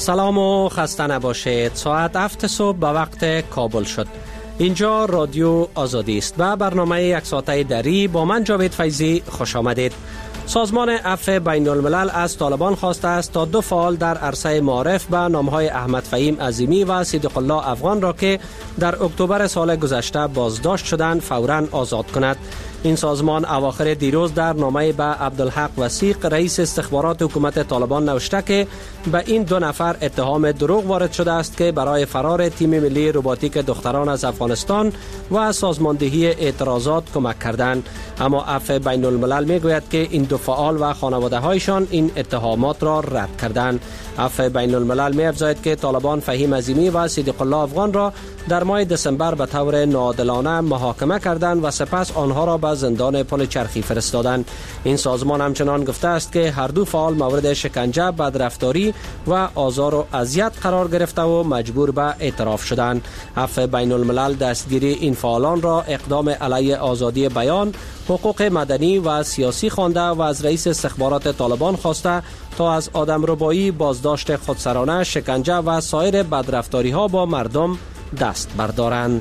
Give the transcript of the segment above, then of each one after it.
سلام و خسته نباشید. ساعت 7 صبح به وقت کابل شد. اینجا رادیو آزادی است و برنامه یک ساعته دری با من جاوید فیضی خوش آمدید. سازمان عفو بین الملل از طالبان خواسته است تا دو فعال در عرصه معارف به نامهای احمد فهیم عظیمی و صدیق الله افغان را که در اکتبر سال گذشته بازداشت شدند فوراً آزاد کند. این سازمان اواخر دیروز در نامه به عبدالحق وثیق رئیس استخبارات حکومت طالبان نوشته که به این دو نفر اتهام دروغ وارد شده است که برای فرار تیم ملی روباتیک دختران از افغانستان و سازماندهی اعتراضات کمک کردند. اما عفو بین الملل میگوید که این دو فعال و خانواده هایشان این اتهامات را رد کردند. عفو بین الملل می افزاید که طالبان فهیم عظیمی و صدیق الله افغان را در ماه دسامبر به طور ناعادلانه محاکمه کردند و سپس آنها را به زندان پل چرخی فرستادند. این سازمان همچنان گفته است که هر دو فعال مورد شکنجه، بدرفتاری و آزار و اذیت قرار گرفته و مجبور به اعتراف شدند. عفو بین الملل دستگیری این فعالان را اقدام علیه آزادی بیان، حقوق مدنی و سیاسی خوانده و از رئیس استخبارات طالبان خواسته تا از آدمربایی، بازداشت خودسرانه، شکنجه و سایر بدرفتاری ها با مردم دست بردارند.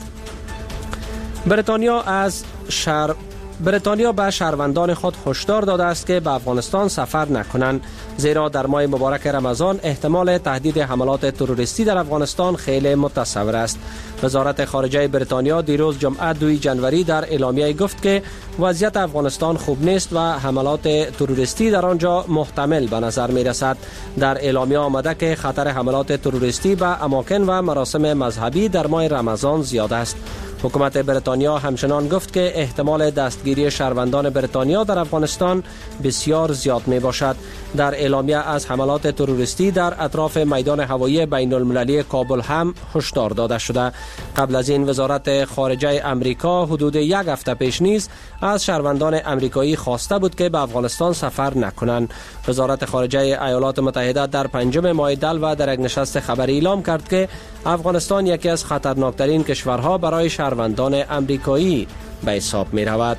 بریتانیا به شهروندان خود هشدار داده است که به افغانستان سفر نکنند، زیرا در ماه مبارک رمضان احتمال تهدید حملات تروریستی در افغانستان خیلی متصور است. وزارت خارجه بریتانیا دیروز جمعه 2 جنوری در اعلامیه گفت که وضعیت افغانستان خوب نیست و حملات تروریستی در آنجا محتمل به نظر می رسد. در اعلامیه آمده که خطر حملات تروریستی به اماکن و مراسم مذهبی در ماه رمضان زیاد است. حکومت بریتانیا همچنان گفت که احتمال دستگیری شهروندان بریتانیا در افغانستان بسیار زیاد می باشد. در اعلامیه از حملات تروریستی در اطراف میدان هوایی بین المللی کابل هم هشدار داده شده. قبل از این وزارت خارجه امریکا حدود 1 هفته پیش نیز از شهروندان امریکایی خواسته بود که به افغانستان سفر نکنند. وزارت خارجه ایالات متحده در 5 ماه دل و در یک نشست خبری اعلام کرد که افغانستان یکی از خطرناکترین کشورها برای شهروندان امریکایی به حساب می رود.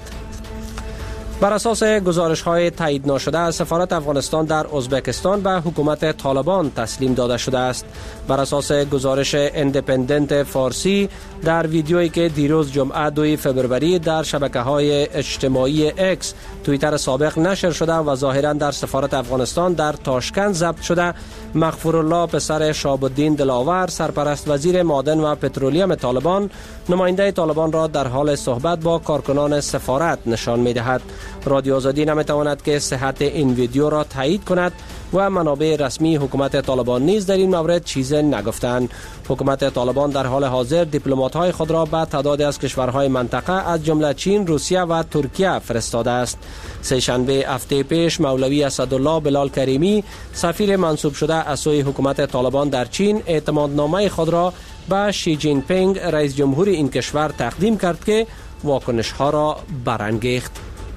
بر اساس گزارش‌های تایید نشده سفارت افغانستان در ازبکستان به حکومت طالبان تسلیم داده شده است. بر اساس گزارش اندپندنت فارسی در ویدیویی که دیروز جمعه 2 فوریه در شبکه‌های اجتماعی اکس توییتر سابق نشر شده و ظاهراً در سفارت افغانستان در تاشکند ضبط شده، مغفورالله پسر شهاب الدین دلاور سرپرست وزیر معدن و پترولیوم طالبان نماینده طالبان را در حال صحبت با کارکنان سفارت نشان می‌دهد. رادیو آزادی نمی‌تواند که صحت این ویدیو را تایید کند و منابع رسمی حکومت طالبان نیز در این مورد چیزی نگفتند. حکومت طالبان در حال حاضر دیپلمات‌های خود را به تعدادی از کشورهای منطقه از جمله چین، روسیه و ترکیه فرستاده است. سه‌شنبه هفته پیش مولوی اسدالله بلال کریمی سفیر منصوب شده از سوی حکومت طالبان در چین اعتمادنامه خود را به شی جین پینگ رئیس جمهور این کشور تقدیم کرد که واکنش‌ها را برانگیخت.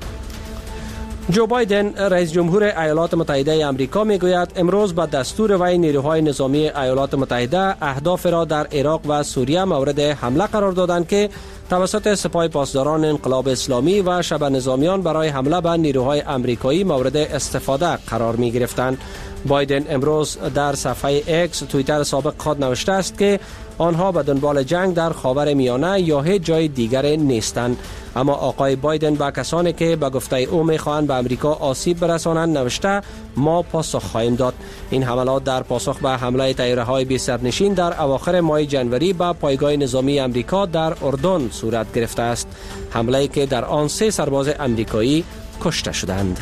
جو بایدن رئیس جمهور ایالات متحده آمریکا میگوید امروز به دستور وی نیروهای نظامی ایالات متحده اهداف را در عراق و سوریه مورد حمله قرار دادند که توسط سپاه پاسداران انقلاب اسلامی و شبه نظامیان برای حمله به نیروهای آمریکایی مورد استفاده قرار می گرفتند. بایدن امروز در صفحه اکس توییتر سابق خود نوشته است که آنها به دنبال جنگ در خاور میانه یا هیچ جای دیگر نیستند. اما آقای بایدن با کسانی که به گفته او میخواهند به امریکا آسیب برسانند نوشته ما پاسخ خواهیم داد. این حملات در پاسخ به حمله طیاره‌های بی سرنشین در اواخر ماه جنوری به پایگاه نظامی امریکا در اردن صورت گرفته است. حمله‌ای که در آن 3 سرباز امریکایی کشته شدند.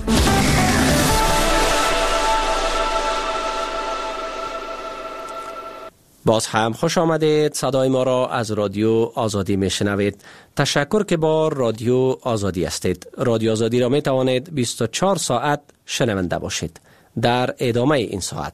باز هم خوش آمدید. صدای ما را از رادیو آزادی میشنوید. تشکر که با رادیو آزادی هستید. رادیو آزادی را می توانید 24 ساعت شنونده باشید. در ادامه این ساعت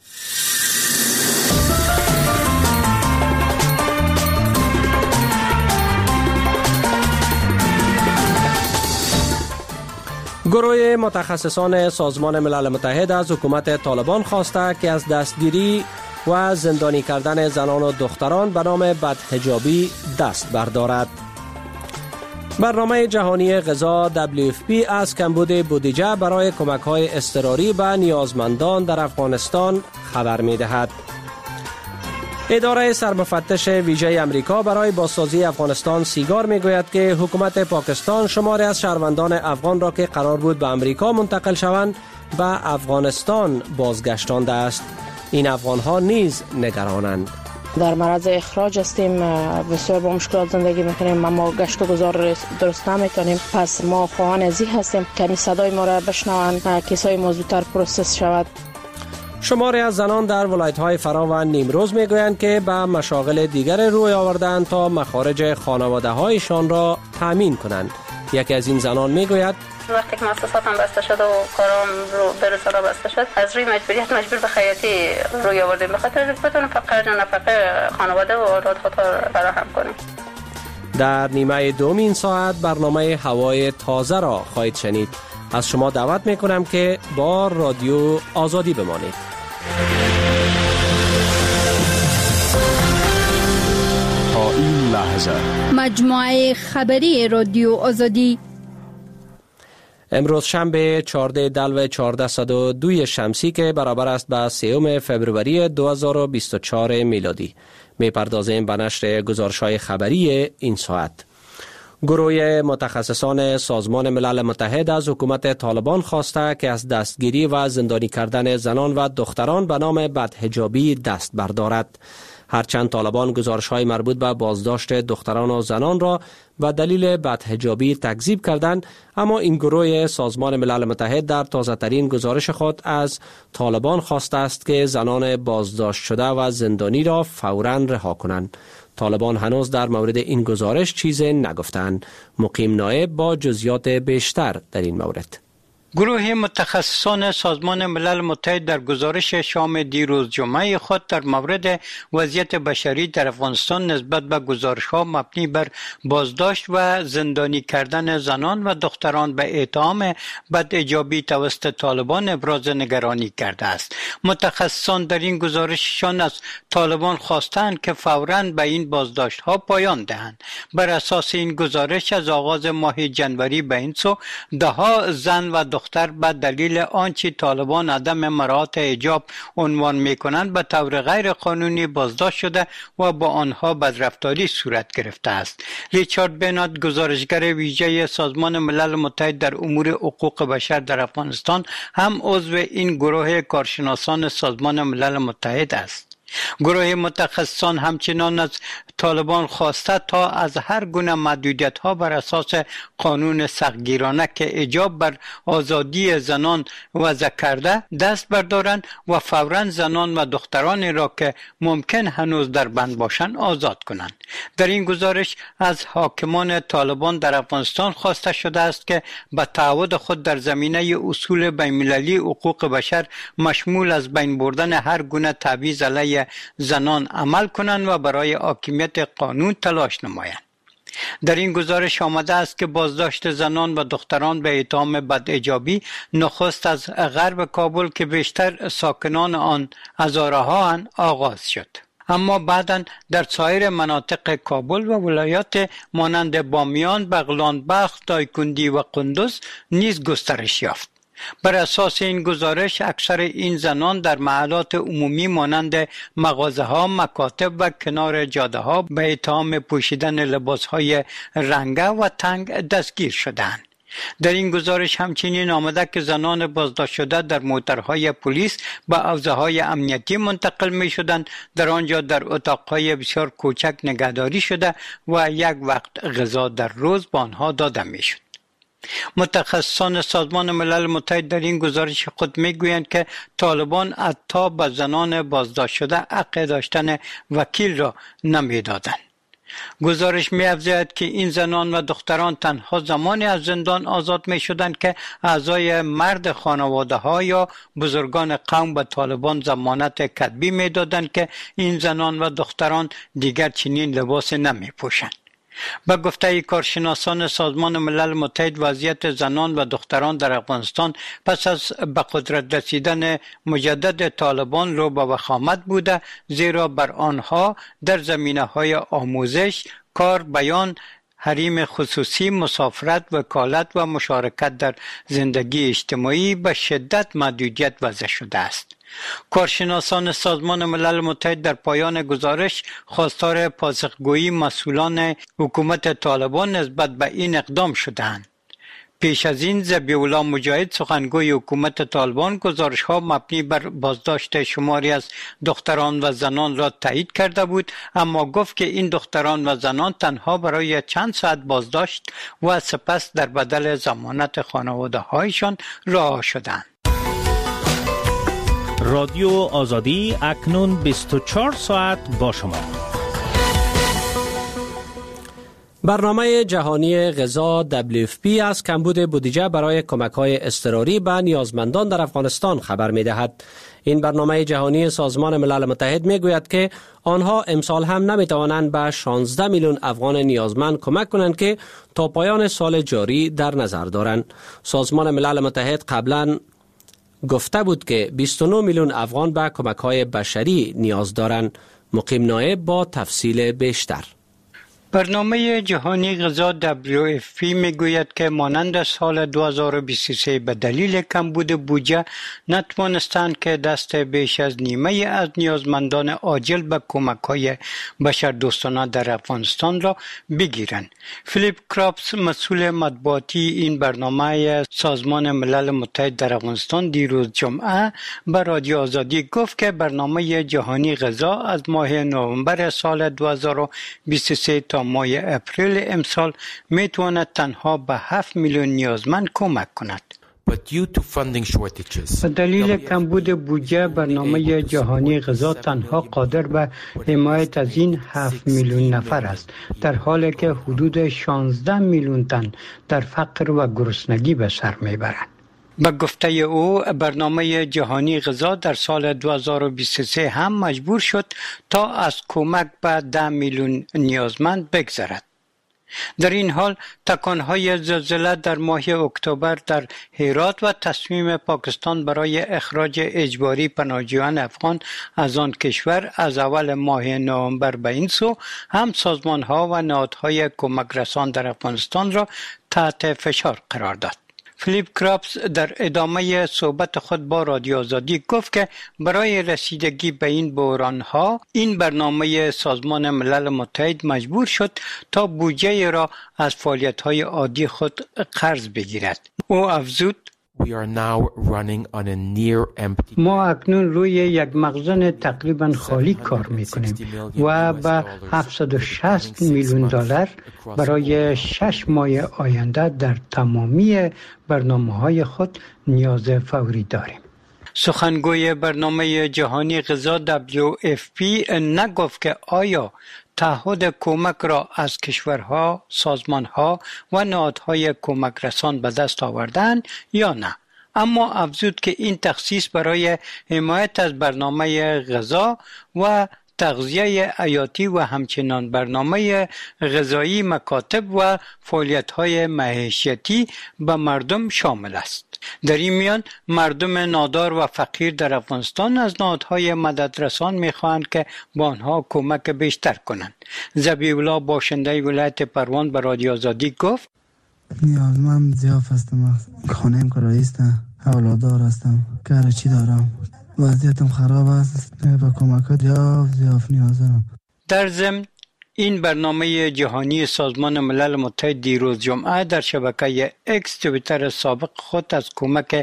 گروه متخصصان سازمان ملل متحد از حکومت طالبان خواسته که از دستگیری و زندانی کردن زنان و دختران به نام بدحجابی دست بردارد. برنامه جهانی غذا WFP از کمبود بودجه برای کمک‌های اضطراری به نیازمندان در افغانستان خبر می دهد. اداره سرمفتش ویژه امریکا برای بازسازی افغانستان سیگار می گوید که حکومت پاکستان شماری از شهروندان افغان را که قرار بود به امریکا منتقل شوند به افغانستان بازگشتانده است. این افغان ها نیز نگرانند. در معرض اخراج هستیم، بسیار با مشکلات زندگی میکنیم، اما گشت و گذار درست نمیکنیم. پس ما خواهان ازی هستیم کمی صدای ما را بشنوند، کیسای ما زودتر پروسس شود. شماری از زنان در ولایت‌های فرا و نیمروز میگویند که به مشاغل دیگر روی آوردند تا مخارج خانواده‌هایشان را تامین کنند. یکی از این زنان میگوید وقتی که مؤسساتم بسته شد و کارام رو برسالا بسته شد، از روی مجبور به خیاطی روی آوردیم به خاطر اینکه بتونیم خرج نفقه خانواده و اولاد خود را فراهم کنیم. در نیمه دوم این ساعت برنامه هوای تازه را خواهید شنید. از شما دعوت میکنم که با رادیو آزادی بمانید. تا این لحظه مجموعه خبری رادیو آزادی امروز شنبه 14 دلو 1402 شمسی که برابر است با 3 فبروری 2024 میلادی. میپردازیم به نشر گزارش‌های خبری این ساعت. گروه متخصصان سازمان ملل متحد از حکومت طالبان خواسته که از دستگیری و زندانی کردن زنان و دختران به نام بدحجابی دست بردارد. هرچند طالبان گزارش‌های مربوط به بازداشت دختران و زنان را و دلیل بدحجابی تکذیب کردند، اما این گروه سازمان ملل متحد در تازه‌ترین گزارش خود از طالبان خواسته است که زنان بازداشت شده و زندانی را فوراً رها کنند. طالبان هنوز در مورد این گزارش چیزی نگفتند. مقیم نایب با جزئیات بیشتر در این مورد. گروه متخصصان سازمان ملل متحد در گزارش شام دیروز جمعه خود در مورد وضعیت بشری در افغانستان نسبت به گزارش‌ها مبنی بر بازداشت و زندانی کردن زنان و دختران به اتهام بدحجابی توسط طالبان ابراز نگرانی کرده است. متخصصان در این گزارششان از طالبان خواستند که فوراً به این بازداشت‌ها پایان دهند. بر اساس این گزارش از آغاز ماه جنوری به این سو ده‌ها زن و دختر به دلیل آنچه طالبان عدم مراعات حجاب عنوان می‌کنند به طور غیر قانونی بازداشت شده و با آنها بدرفتاری صورت گرفته است. ریچارد بنات، گزارشگر ویژه سازمان ملل متحد در امور حقوق بشر در افغانستان، هم عضو این گروه کارشناسان سازمان ملل متحد است. گروه متخصصان همچنان از طالبان خواسته تا از هر گونه محدودیت‌ها بر اساس قانون سختگیرانه که حجاب بر آزادی زنان وضع کرده دست بردارند و فوراً زنان و دختران را که ممکن هنوز در بند باشند آزاد کنند. در این گزارش از حاکمان طالبان در افغانستان خواسته شده است که به تعهد خود در زمینه اصول بین‌المللی حقوق بشر مشمول از بین بردن هر گونه تبعیض علیه زنان عمل کنند و برای حاکمیت قانون تلاش نمایند. در این گزارش آمده است که بازداشت زنان و دختران به اتهام بدحجابی نخست از غرب کابل که بیشتر ساکنان آن هزارها آغاز شد، اما بعداً در سایر مناطق کابل و ولایات مانند بامیان، بغلان بخت، دایکندی و قندوز نیز گسترش یافت. بر اساس این گزارش اکثر این زنان در محلات عمومی مانند مغازه‌ها، مکاتب و کنار جاده‌ها به اتهام پوشیدن لباس‌های رنگه و تنگ دستگیر شدند. در این گزارش همچنین آمده که زنان بازداشت شده در موترهای پلیس به حوزه‌های امنیتی منتقل می شدند، در آنجا در اتاقهای بسیار کوچک نگهداری شده و یک وقت غذا در روز به آنها داده می شد. متخصصان سازمان ملل متحد در این گزارش خود میگویند که طالبان حتی به زنان بازداشت شده حق داشتن وکیل را نمیدادند. گزارش می‌افزاید که این زنان و دختران تنها زمانی از زندان آزاد می‌شدند که اعضای مرد خانواده‌ها یا بزرگان قوم به طالبان ضمانت کتبی می‌دادند که این زنان و دختران دیگر چنین لباس نمی‌پوشند. به گفته کارشناسان سازمان ملل متحد، وضعیت زنان و دختران در افغانستان پس از به قدرت رسیدن مجدد طالبان رو به وخامت بوده، زیرا بر آنها در زمینه‌های آموزش، کار، بیان، حریم خصوصی، مسافرت، وکالت و مشارکت در زندگی اجتماعی به شدت محدودیت وضع شده است. کارشناسان سازمان ملل متحد در پایان گزارش خواستار پاسخگویی مسئولان حکومت طالبان نسبت به این اقدام شدند. پیش از این ذبیح الله مجاهد سخنگوی حکومت طالبان گزارش‌ها مبنی بر بازداشت شماری از دختران و زنان را تایید کرده بود، اما گفت که این دختران و زنان تنها برای چند ساعت بازداشت و سپس در بدل ضمانت خانواده‌هایشان رها شدند. رادیو آزادی اکنون 24 ساعت با شما. برنامه جهانی غذا WFP از کمبود بودجه برای کمک‌های اضطراری به نیازمندان در افغانستان خبر می‌دهد. این برنامه جهانی سازمان ملل متحد می‌گوید که آنها امسال هم نمی‌توانند به 16 میلیون افغان نیازمند کمک کنند که تا پایان سال جاری در نظر دارند. سازمان ملل متحد قبلاً گفته بود که 29 میلیون افغان به کمک‌های بشری نیاز دارند. مقیم نایب با تفصیل بیشتر. برنامه جهانی غذا WFP میگوید که مانند سال 2023 به دلیل کمبود بودجه نتوانستند که دست بیش از نیمه از نیازمندان عاجل به کمک‌های بشردوستانه در افغانستان را بگیرند. فیلیپ کراپس مسئول مطبوعاتی این برنامه سازمان ملل متحد در افغانستان دیروز جمعه به رادیو آزادی گفت که برنامه جهانی غذا از ماه نوامبر سال 2023 تا ماه اپریل امسال میتواند تنها به 7 میلیون نیازمند کمک کند. به دلیل کمبود بودجه برنامه جهانی غذا تنها قادر به حمایت از این 7 میلیون نفر است، در حالی که حدود 16 میلیون تن در فقر و گرسنگی به سر میبرند. به گفته او برنامه جهانی غذا در سال 2023 هم مجبور شد تا از کمک به 10 میلیون نیازمند بگذرد. در این حال تکانهای زلزله در ماه اکتبر در هرات و تصمیم پاکستان برای اخراج اجباری پناهجویان افغان از آن کشور از اول ماه نوامبر به این سو هم سازمانها و نهادهای کمک رسان در افغانستان را تحت فشار قرار داد. فیلیپ کراپس در ادامه صحبت خود با رادیو آزادی گفت که برای رسیدگی به این بحران‌ها این برنامه سازمان ملل متحد مجبور شد تا بودجه را از فعالیت‌های عادی خود قرض بگیرد. او افزود: ما اکنون روی یک مخزن تقریبا خالی کار میکنیم و به 760 میلیون دلار برای 6 ماه آینده در تمامی برنامه‌های خود نیاز فوری داریم. سخنگوی برنامه جهانی غذا WFP نگفت که آیا تعهد کمک را از کشورها، سازمانها و نهادهای کمک رسان به دست آوردند یا نه، اما افزود که این تخصیص برای حمایت از برنامه غذا و تغذیه حیاتی و همچنان برنامه غذایی مکاتب و فعالیت‌های معیشتی به مردم شامل است. در این میان مردم نادار و فقیر در افغانستان از نهادهای مددرسان می‌خواهند که با آنها کمک بیشتر کنند. ذبیح الله باشنده ولایت پروان به رادیو آزادی گفت: نیازمند زیاد هستم، خانه‌ام کرایه است، اولادار هستم، کار چی دارم، وضعیتم خراب است، به کمک زیاد نیاز دارم. در ضمن این برنامه جهانی سازمان ملل متحد دیروز جمعه در شبکه اکس توییتر سابق خود از کمک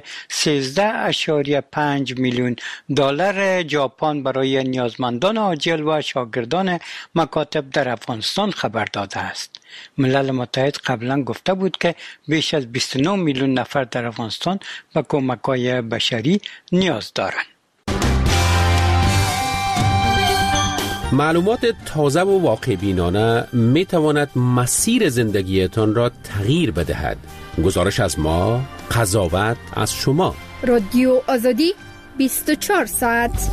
13.5 میلیون دلار ژاپن برای نیازمندان عاجل و شاگردان مکاتب در افغانستان خبر داده است. ملل متحد قبلا گفته بود که بیش از 29 میلیون نفر در افغانستان به کمک‌های بشری نیاز دارند. معلومات تازه و واقع بینانه می تواند مسیر زندگیتان را تغییر بدهد. گزارش از ما، قضاوت از شما. رادیو آزادی 24 ساعت.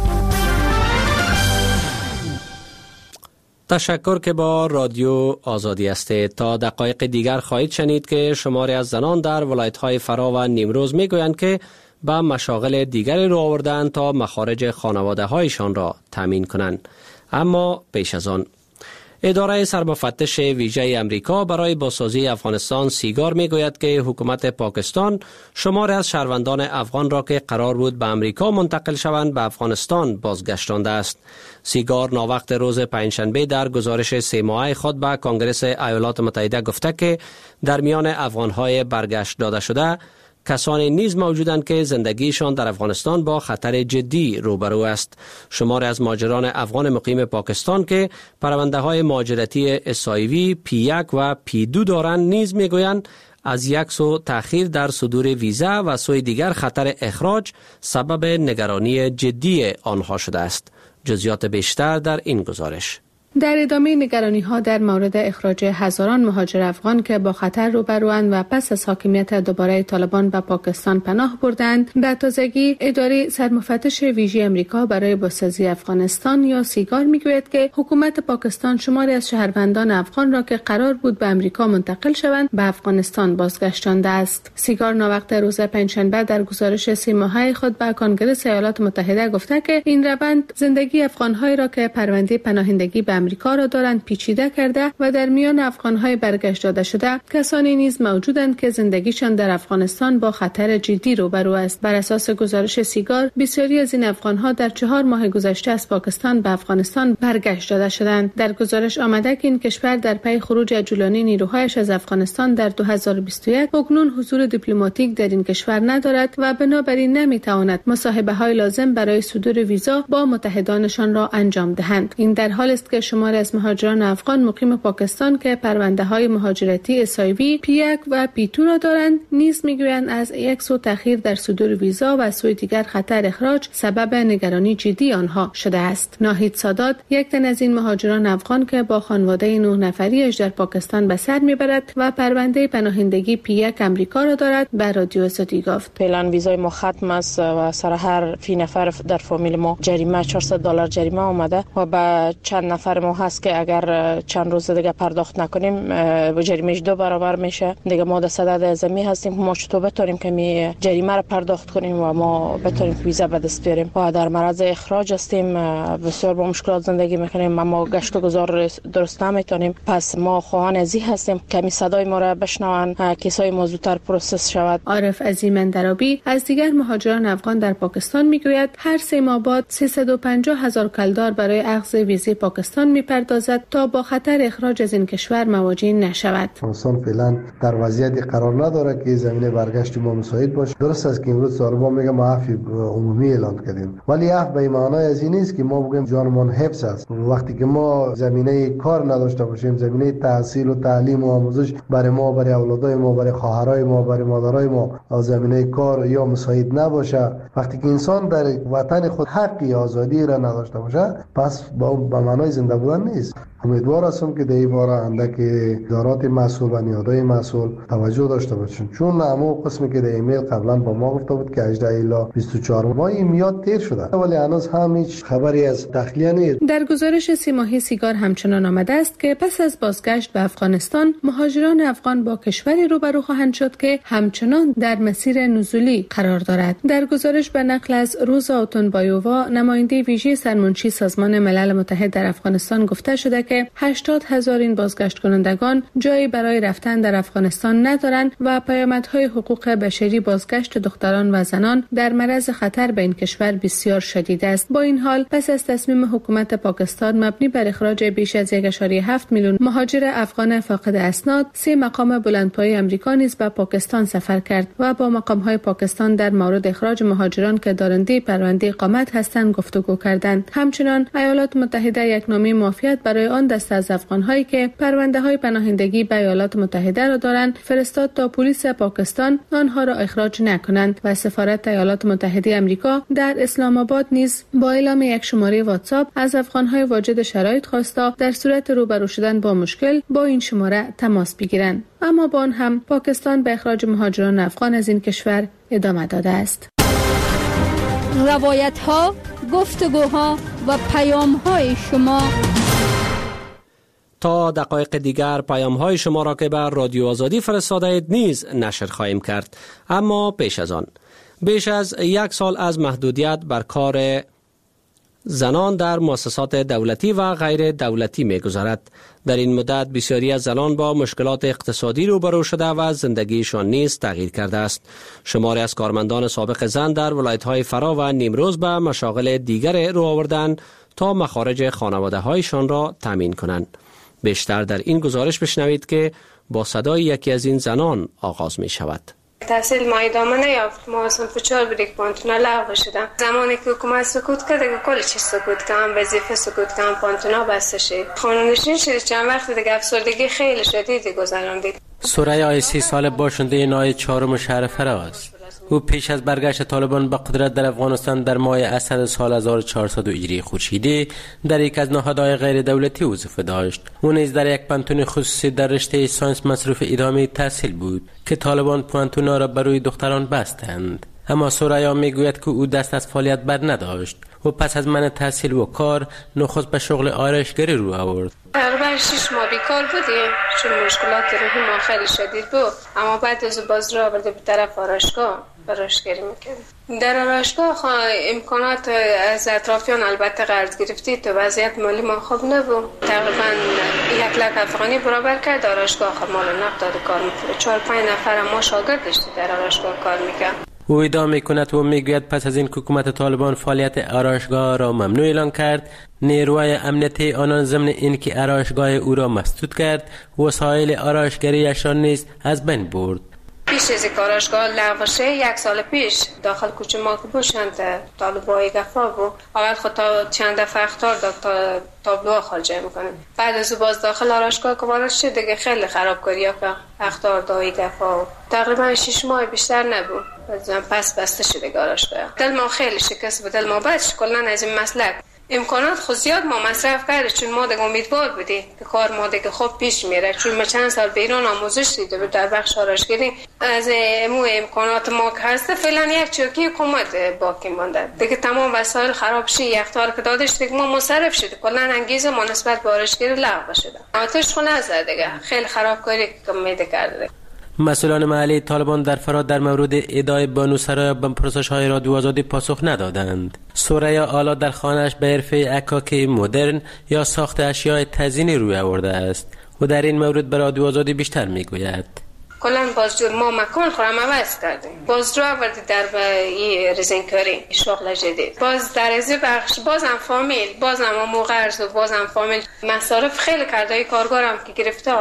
تشکر که با رادیو آزادی هستید. تا دقایق دیگر خواهید شنید که شماری از زنان در ولایت‌های فرا و نیمروز می‌گویند که به مشاغل دیگری رو آوردند تا مخارج خانواده هایشان را تامین کنند. اما پیش از آن اداره سرمفتش ویژه امریکا برای بازسازی افغانستان سیگار میگوید که حکومت پاکستان شماری از شهروندان افغان را که قرار بود به امریکا منتقل شوند به افغانستان بازگشتانده است. سیگار ناوقت روز پنجشنبه در گزارش 3 ماهه خود به کنگره ایالات متحده گفته که در میان افغانهای برگشت داده شده کسانی نیز موجودند که زندگیشان در افغانستان با خطر جدی روبرو است. شماری از مهاجران افغان مقیم پاکستان که پرونده‌های مهاجرتی SIV P1 و P2 دارند نیز میگویند از یک سو تأخیر در صدور ویزا و سوی دیگر خطر اخراج سبب نگرانی جدی آنها شده است. جزئیات بیشتر در این گزارش. در ادامه نگرانی‌ها در مورد اخراج هزاران مهاجر افغان که با خطر روبروند و پس از حاکمیت دوباره طالبان به پاکستان پناه بردند، به تازگی اداره سرمفتش ویژه امریکا برای بازسازی افغانستان یا سیگار میگوید که حکومت پاکستان شماری از شهروندان افغان را که قرار بود به امریکا منتقل شوند به افغانستان بازگشتانده است. سیگار ناوقت روز پنجشنبه در گزارش 3 ماهه خود به کنگره ایالات متحده گفته که این روند زندگی افغان‌هایی را که پرونده پناهندگی به امریکا را دارند پیچیده کرده و در میان افغان‌های برگشت داده شده کسانی نیز موجودند که زندگیشان در افغانستان با خطر جدی روبرو است. بر اساس گزارش سیگار بسیاری از این افغان‌ها در 4 ماه گذشته از پاکستان به افغانستان برگشت داده شدند. در گزارش آمده که این کشور در پی خروج عجولانه نیروهایش از افغانستان در 2021 اکنون حضور دیپلماتیک در این کشور ندارد و بنابراین نمی‌تواند مصاحبه‌های لازم برای صدور ویزا با متحدانشان را انجام دهند. این در حالی است که شماری از مهاجران افغان مقیم پاکستان که پرونده‌های مهاجرتی SIV P1 و P2 را دارند نیز میگویند از یک سو تأخیر در صدور ویزا و سوی دیگر خطر اخراج سبب نگرانی جدی آنها شده است. ناهید سادات یک تن از این مهاجران افغان که با خانواده 9 نفریش در پاکستان به سر میبرد و پرونده پناهندگی P1 امریکا را دارد به رادیو آزادی گفت. فعلا ویزای ما ختم است و سر هر فی نفر در فامیل ما جریمه $400 جریمه آمده و به چند نفر ما هست که اگر چند روز دیگه پرداخت نکنیم جریمهش 2 برابر میشه. دیگه ما در صدد ازمی هستیم ما چطور بتونیم که می جریمه را پرداخت کنیم و ما بتونیم ویزا به دست بیاریم و در معرض اخراج هستیم. بسیار با مشکلات زندگی میکنیم، ما گشت و گذار درست نمیتونیم. پس ما خواهان ازی هستیم که صدای ما را بشنون، کیسای ما زودتر پروسس شود. عارف عظیم اندرابی از دیگر مهاجران افغان در پاکستان میگوید هر 3 ماه بعد 350,000 کلدار برای اخذ ویزای پاکستان میپردازد تا با خطر اخراج از این کشور مواجه نشود. افغانستان فعلا در وضعیتی قرار نداره که زمینه برگشت ما مساعد باشه. درست است که امروز طالبان میگه ما عفو عمومی اعلان کردیم، ولی عفو به معنای از این نیست که ما بگیم جانمان حفظ است. وقتی که ما زمینه کار نداشته باشیم، زمینه تحصیل و تعلیم و آموزش برای ما، برای اولادای ما، برای خواهرای ما، برای مادرای ما زمینه کار یا مساعد نباشه، وقتی که انسان در وطن خود حقی آزادی را نداشته باشه، پس به معنای زنده بودن نیست. امیدوار هستم که در این باره اندک ادارات مسئول و نهادهای مسئول توجه داشته باشند، چون همون قسمی که در ایمیل قبلا با ما گفته بود که 18 الی 24 ماه این میاد تیر شده، ولی هنوز هم هیچ خبری از تخلیه نیست. در گزارش 3 ماهه سیگار همچنان آمده است که پس از بازگشت به افغانستان مهاجران افغان با کشوری روبرو خواهند شد که همچنان در مسیر نزولی قرار دارد. در گزارش به نقل از روزا اوتونبایووا نماینده ویژه سرمنشی سازمان ملل متحد در افغانستان گفته شده که 80,000 این بازگشت کنندگان جایی برای رفتن در افغانستان ندارند و پیامدهای حقوق بشری بازگشت دختران و زنان در معرض خطر به این کشور بسیار شدید است. با این حال پس از تصمیم حکومت پاکستان مبنی بر اخراج بیش از 1.7 میلیون مهاجر افغان فاقد اسناد، 3 مقام بلندپایه آمریکا نیز به پاکستان سفر کرد و با مقام‌های پاکستان در مورد اخراج مهاجران که دارنده پرونده اقامت هستند گفتگو کردند. همچنین ایالات متحده یک نامه معافیت برای آن دسته از افغان‌هایی که پرونده‌های پناهندگی به ایالات متحده را دارند فرستاد تا پلیس پاکستان آنها را اخراج نکنند و سفارت ایالات متحده آمریکا در اسلام آباد نیز با اعلام یک شماره واتساپ از افغان‌های واجد شرایط خواسته در صورت روبرو شدن با مشکل با این شماره تماس بگیرند. اما با آن هم پاکستان به اخراج مهاجران افغان از این کشور ادامه داده است. روایت‌ها، گفتگوها و پیام‌های شما. تا دقایق دیگر پیام‌های شما را که بر رادیو آزادی فرستاده اید نیز نشر خواهیم کرد. اما پیش از آن، بیش از 1 سال از محدودیت بر کار زنان در مؤسسات دولتی و غیر دولتی می‌گذرد. در این مدت بسیاری از زنان با مشکلات اقتصادی روبرو شده و زندگیشان نیز تغییر کرده است. شماری از کارمندان سابق زن در ولایت‌های فرا و نیمروز به مشاغل دیگر رو آوردند تا مخارج خانواده‌هایشان را تامین کنند. بیشتر در این گزارش بشنوید که با صدای یکی از این زنان آغاز می شود. تحصیل ما ادامه نیافت. ما صنف 4 بودیم، پانتونا لغو شدن. زمانی که حکومت سکوت کرد دیگه کل چیز سکوت کردن، وظیفه سکوت کردن، پانتونا بسته شد. خانه‌نشین شد. چند وقت دیگه افسردگی خیلی شدیدی گذراندید. سوریا 30 سال باشنده نای 4 شهر فرا است. او پیش از برگشت طالبان به قدرت در افغانستان در ماه اسد سال 1400 هجری خورشیدی در یک از نهادهای غیر دولتی وظیفه داشت. او نیز در یک پانتون خصوصی در رشته ساینس مصروف ادامه تحصیل بود که طالبان پانتونا را بر روی دختران بستند. اما سوریا میگوید که او دست از فعالیت بر نداشت و پس از منع تحصیل و کار نخست به شغل آرایشگری رو آورد. تقریبا 6 ماه بیکار بودیم چون مشکلات روحی ما خیلی شدید بود. اما بعد از باز را آورده به طرف آرایشگاه آرایشگری میکردیم. در آرایشگاه امکانات از اطرافیان البته قرض گرفتی تو وضعیت مالی ما خوب نبود. تقریبا 1 لک افغانی برابر کرد آرایشگاه مال نقد داد کار میکرد. 4-5 نفر ما شاگرد داشتی در آرایشگاه کار میکرد. او ادعا میکند و میگوید پس از این حکومت طالبان فعالیت آرایشگاه را ممنوع اعلان کرد. نیروهای امنیتی آنان ضمن اینکه آرایشگاه او را مسدود کرد وسایل آرایشگریش را نیز از بین برد. پیش از آرایشگاه لغو شد 1 سال پیش داخل کوچه ما که باشند طالبای گفا بود. اول خود تا چند دفعه اخطار داد تا تابلوها خارجه میکنه. بعد از باز داخل آرایشگاه که وارد شد دیگه خیلی خرابکاری ها که اخطار دای گفا تقریبا 6 ماه بیشتر نبود. پس بسته شده آرایشگاه. دل ما خیلی شکست بود. دل ما بعدش کلا از این مسلک امکانات خود زیاد ما مصرف کرده چون ما دیگه امیدوار بودیم که کار ما دیگه خوب پیش میره چون ما چند سال بیرون آموزش دیده در بخش آرایشگری از امکانات ما که هسته فعلا یک چوکی حکومت باقی مانده دیگه تمام وسایل خراب شد. اخطار که دادش دیگه ما مصرف شده کلا انگیزه ما نسبت به آرایشگری لغو شده. آتش خونه نزد دیگه خیلی خرابکاری که میده کرده. مسئولان محلی طالبان در فرا در مورد ادعای بانو سرایا به پرسش‌های رادیو آزادی پاسخ ندادند. سرایا حالا در خانه‌اش به حرفه عکاکی مدرن یا ساخت اشیاء تزیینی روی آورده است و در این مورد به رادیو آزادی بیشتر میگوید. کلا باز ما مکان خورم عوض کردیم. باز رو آوردی در رزینکاری شغل جدید. باز در از بخش بازم فامیل بازم موقعرز و بازم فامیل مصارف خیلی کرده کارگارم که گرفته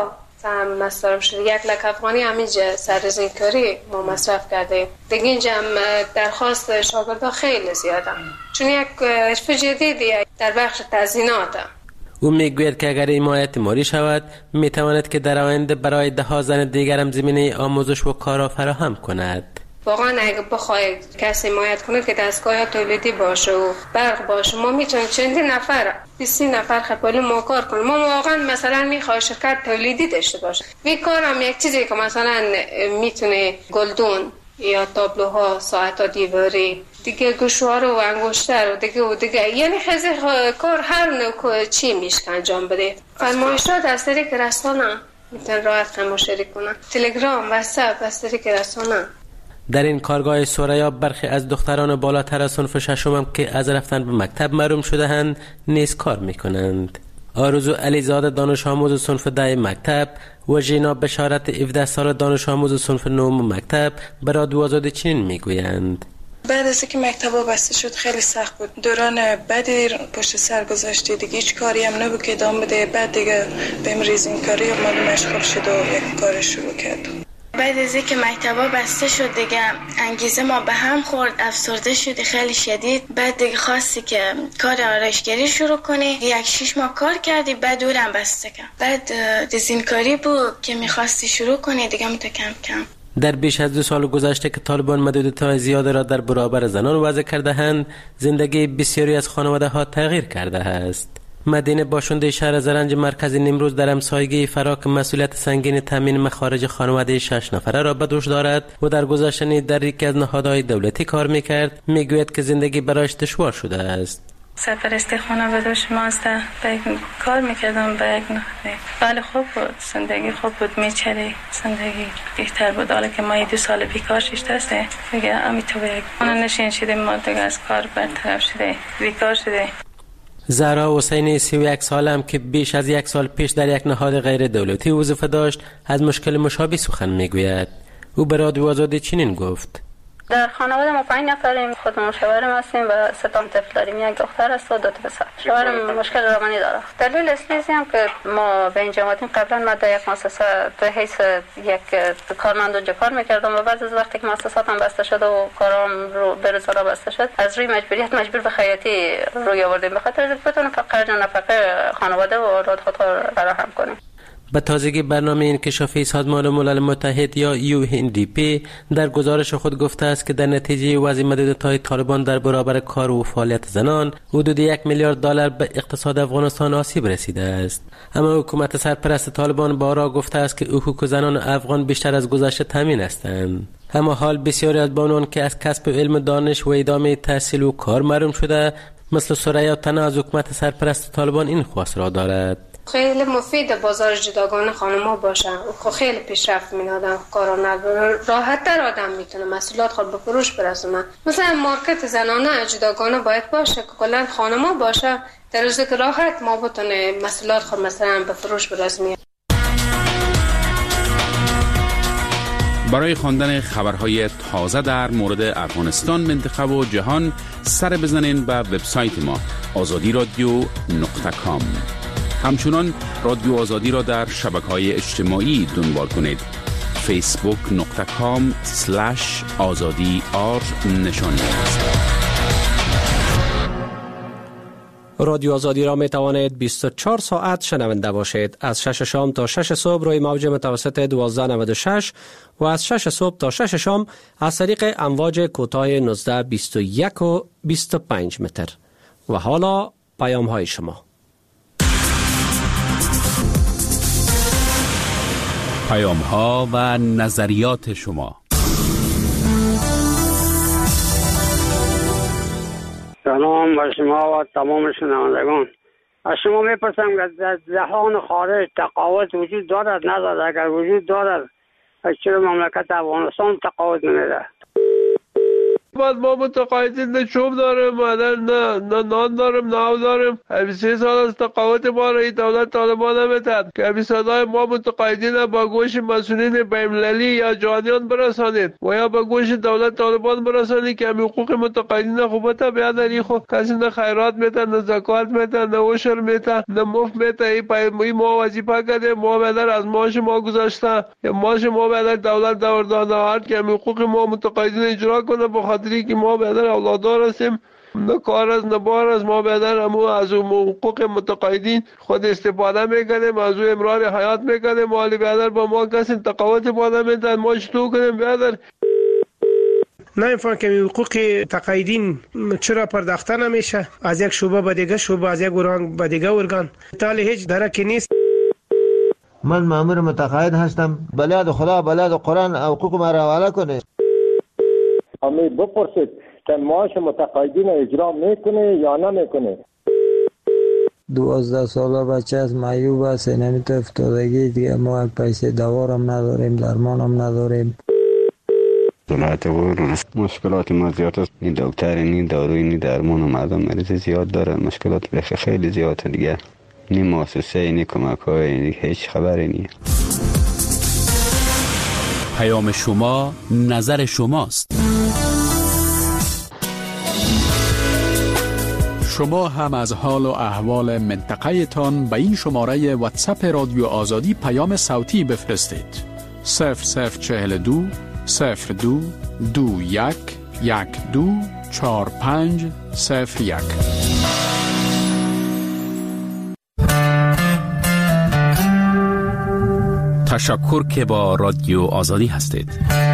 مصرف شده 1 لک افغانی همینجا سر رزینکاری ما مصرف کرده. دیگه اینجا درخواست شاگردا خیلی زیاده چون یک حرف جدیدی در بخش تزیینات. او میگوید که اگر حمایت مالی شود میتواند که در آینده برای 10 زن دیگر هم زمینه آموزش و کار فراهم کند. واقعا اگه بخوای کسی حمایت کنه که دستگاه تولیدی باشه و برق باشه ما میتونیم چندین نفر 20 نفر خپل ما کار کنیم. ما واقعا مثلا میخوای شرکت تولیدی داشته باشه وی کارم یک چیزی که مثلا میتونه گلدون یا تابلوها ساعت‌ها دیواری دیگه گوشوار و انگشتر و دیگه یعنی خیلی کار هر نوع چی میشه انجام بده. فرمایشات از طریق رسانه میتونن راحت مشارکت کنن. تلگرام واتساپ از طریق رسانه. در این کارگاه سوریا برخی از دختران بالاتر از صنف 6 هم که از رفتن به مکتب محروم شده‌اند نیز کار میکنند. آرزو علیزاده دانش آموز صنف 10 مکتب و ژینا بشارت 17 سال دانش آموز صنف 9 مکتب به رادیو آزادی چنین میگویند. بعد از اینکه مکتبا بسته شد خیلی سخت بود. دوران بعدی پشت سر گذاشتی دیگه هیچ کاری هم نبود که ادامه بده. بعد دیگه بهم ریزینکاری اومد مشغول شد و یک کار شروع کرد. بعد از اینکه مکتبا بسته شد دیگه انگیزه ما به هم خورد، افسرده شدی خیلی شدید. بعد دیگه خواستی که کار آرایشگری شروع کنی. 6 ماه کار کردی بعد دورم بسته کرد. بعد دیزاینکاری بود که می‌خواستی شروع کنی دیگه کم کم. در بیش از 2 سال گذشته که طالبان محدودیت‌های زیاد را در برابر زنان وضع کرده‌اند، زندگی بسیاری از خانواده‌ها تغییر کرده است. مدینه باشنده شهر زرنج مرکز نیمروز در همسایگی فرا که مسئولیت سنگین تامین مخارج خانواده 6 نفره را به دوش دارد و در گذشته در یکی از نهادهای دولتی کار میکرد میگوید که زندگی برایش دشوار شده است. سرپرستی خانواده شماست کار میکردم به یک نهاد ولی خوب بود زندگی خوب بود میچری زندگی بهتر بود. حالا که ما 2 سال بیکار شده است دیگه امیتو یک نشین شده ما دیگه از کار برطرف شده بیکار شده. زهرا حسینی 31 سالم که بیش از 1 سال پیش در یک نهاد غیر دولتی وظیفه داشت از مشکل مشابه سخن میگوید. او به رادیو آزادی چنین گفت: در خانواده ما 5 نفریم، خودمون شوهرم هستیم و 3 تا طفل داریم، 1 دختر است و 2 پسر. شوهرم مشکل روانی داره. دلیل اصلی هم که ما به این جماعتیم قبلا ما در یک مؤسسه به حیث یک کارمند اونجا کار میکردم و بعد از وقتی که مؤسساتم بسته شد و کارام رو به روزانه بسته شد، از روی مجبوریت مجبور به خیاطی روی آوردیم به خاطر اینکه بتونیم خرج نفقه خانواده و اولاد خود فراهم کنیم. به تازگی برنامه انکشافی سازمان ملل متحد یا UNDP در گزارش خود گفته است که در نتیجه وضع محدودیت‌های طالبان در برابر کار و فعالیت زنان حدود 1 میلیارد دلار به اقتصاد افغانستان آسیب رسیده است. اما حکومت سرپرست طالبان بارها گفته است که حقوق زنان افغان بیشتر از گذشته تامین هستند. اما حال بسیاری از بانوان که از کسب علم دانش و ادامه تحصیل و کار محروم شده مثل سریا تنها از حکومت سرپرست طالبان این خواست را دارد: خیلی مفید بازار جداگانه خانم‌ها باشن، خیلی پیشرفت می‌دادن، کارا راحت‌تر آدم میتونه محصولات خود به فروش برسونه. مثلا مارکت زنانه جداگانه باید باشه که کلا خانم‌ها باشه، در روزی که راحت ما بتونه محصولات خود مثلا به فروش برسونیم. برای خواندن خبرهای تازه در مورد افغانستان، منطقه و جهان سر بزنین به وبسایت ما azadiradio.com. همچنان رادیو آزادی را در شبکه‌های اجتماعی دنبال کنید. facebook.com/azadi_r نشان رادیو آزادی را می توانید 24 ساعت شنونده باشید. از 6 شام تا 6 صبح روی موج متوسط 1296 و از 6 صبح تا 6 شام از طریق امواج کوتاه 19، 21 و 25 متر. و حالا پیام های شما. پیام ها و نظریات شما. سلام بر شما و تمام شنوندگان. از شما میپرسم که در جهان خارج تقاوت وجود دارد ندارد؟ اگر وجود دارد چرا مملکت افغانستان تقاوت نمیده؟ بعد ما متقاعدین نه چوب داریم نه نان داریم نه آب داریم. 23 سال از تقاوت ما را این دولت طالبان نمیتد که صدای ما متقاعدین با گوش مسئولین بین‌المللی یا جهانیان برسانید و یا با گوش دولت طالبان برسانید که حقوق متقاعدین خوبت بیادری خود کسی نه خیرات میتن نه زکات میتن نه عشر میتن نه مفت میتن. این ما وظیفه کردیم، ما بدر از معاش ما گذاشته یا معاش ما بدر دولت داده هر که حقوق ما متقاعدین اجرا کنه. بخاطر که ما بدر اولادار هستیم، نه کار از نه بار از ما بدر اما از حقوق متقاعدین خود استفاده میکنیم، از او امرار حیات میکنیم. مالی بدر با ما کسی تقاوت باده میدن، ما چطور کنیم بدر؟ نمیفهم که حقوق تقاعدین چرا پرداخته نمیشه از یک شعبه به دیگه شعبه، از یک ارگان به دیگه ارگان؟ تالی هیچ درکی نیست. من مأمور متقاعد هستم، بلاد خدا بلاد قرآن حقوق ما را حواله کنه. امی بپرسید که معاش متقاعدین اجرا میکنه یا نمیکنه. 12 ساله بچه از معیوب است، نمیتونه افتادگی دیگه. ما پیسه دوارم نداریم، درمانم نداریم. دولت و مشکلات ما زیاد است. این دکتر این داروی این درمان و مردم مریض زیاد داره، مشکلات بخیر خیلی زیاده دیگه. این مؤسسه این کمک های هیچ خبری نیست. پیام شما نظر شماست. شما هم از حال و احوال منطقه تان به این شماره واتساپ رادیو آزادی پیام صوتی بفرستید. 0042 02 21 12 45 01. تشکر که با رادیو آزادی هستید.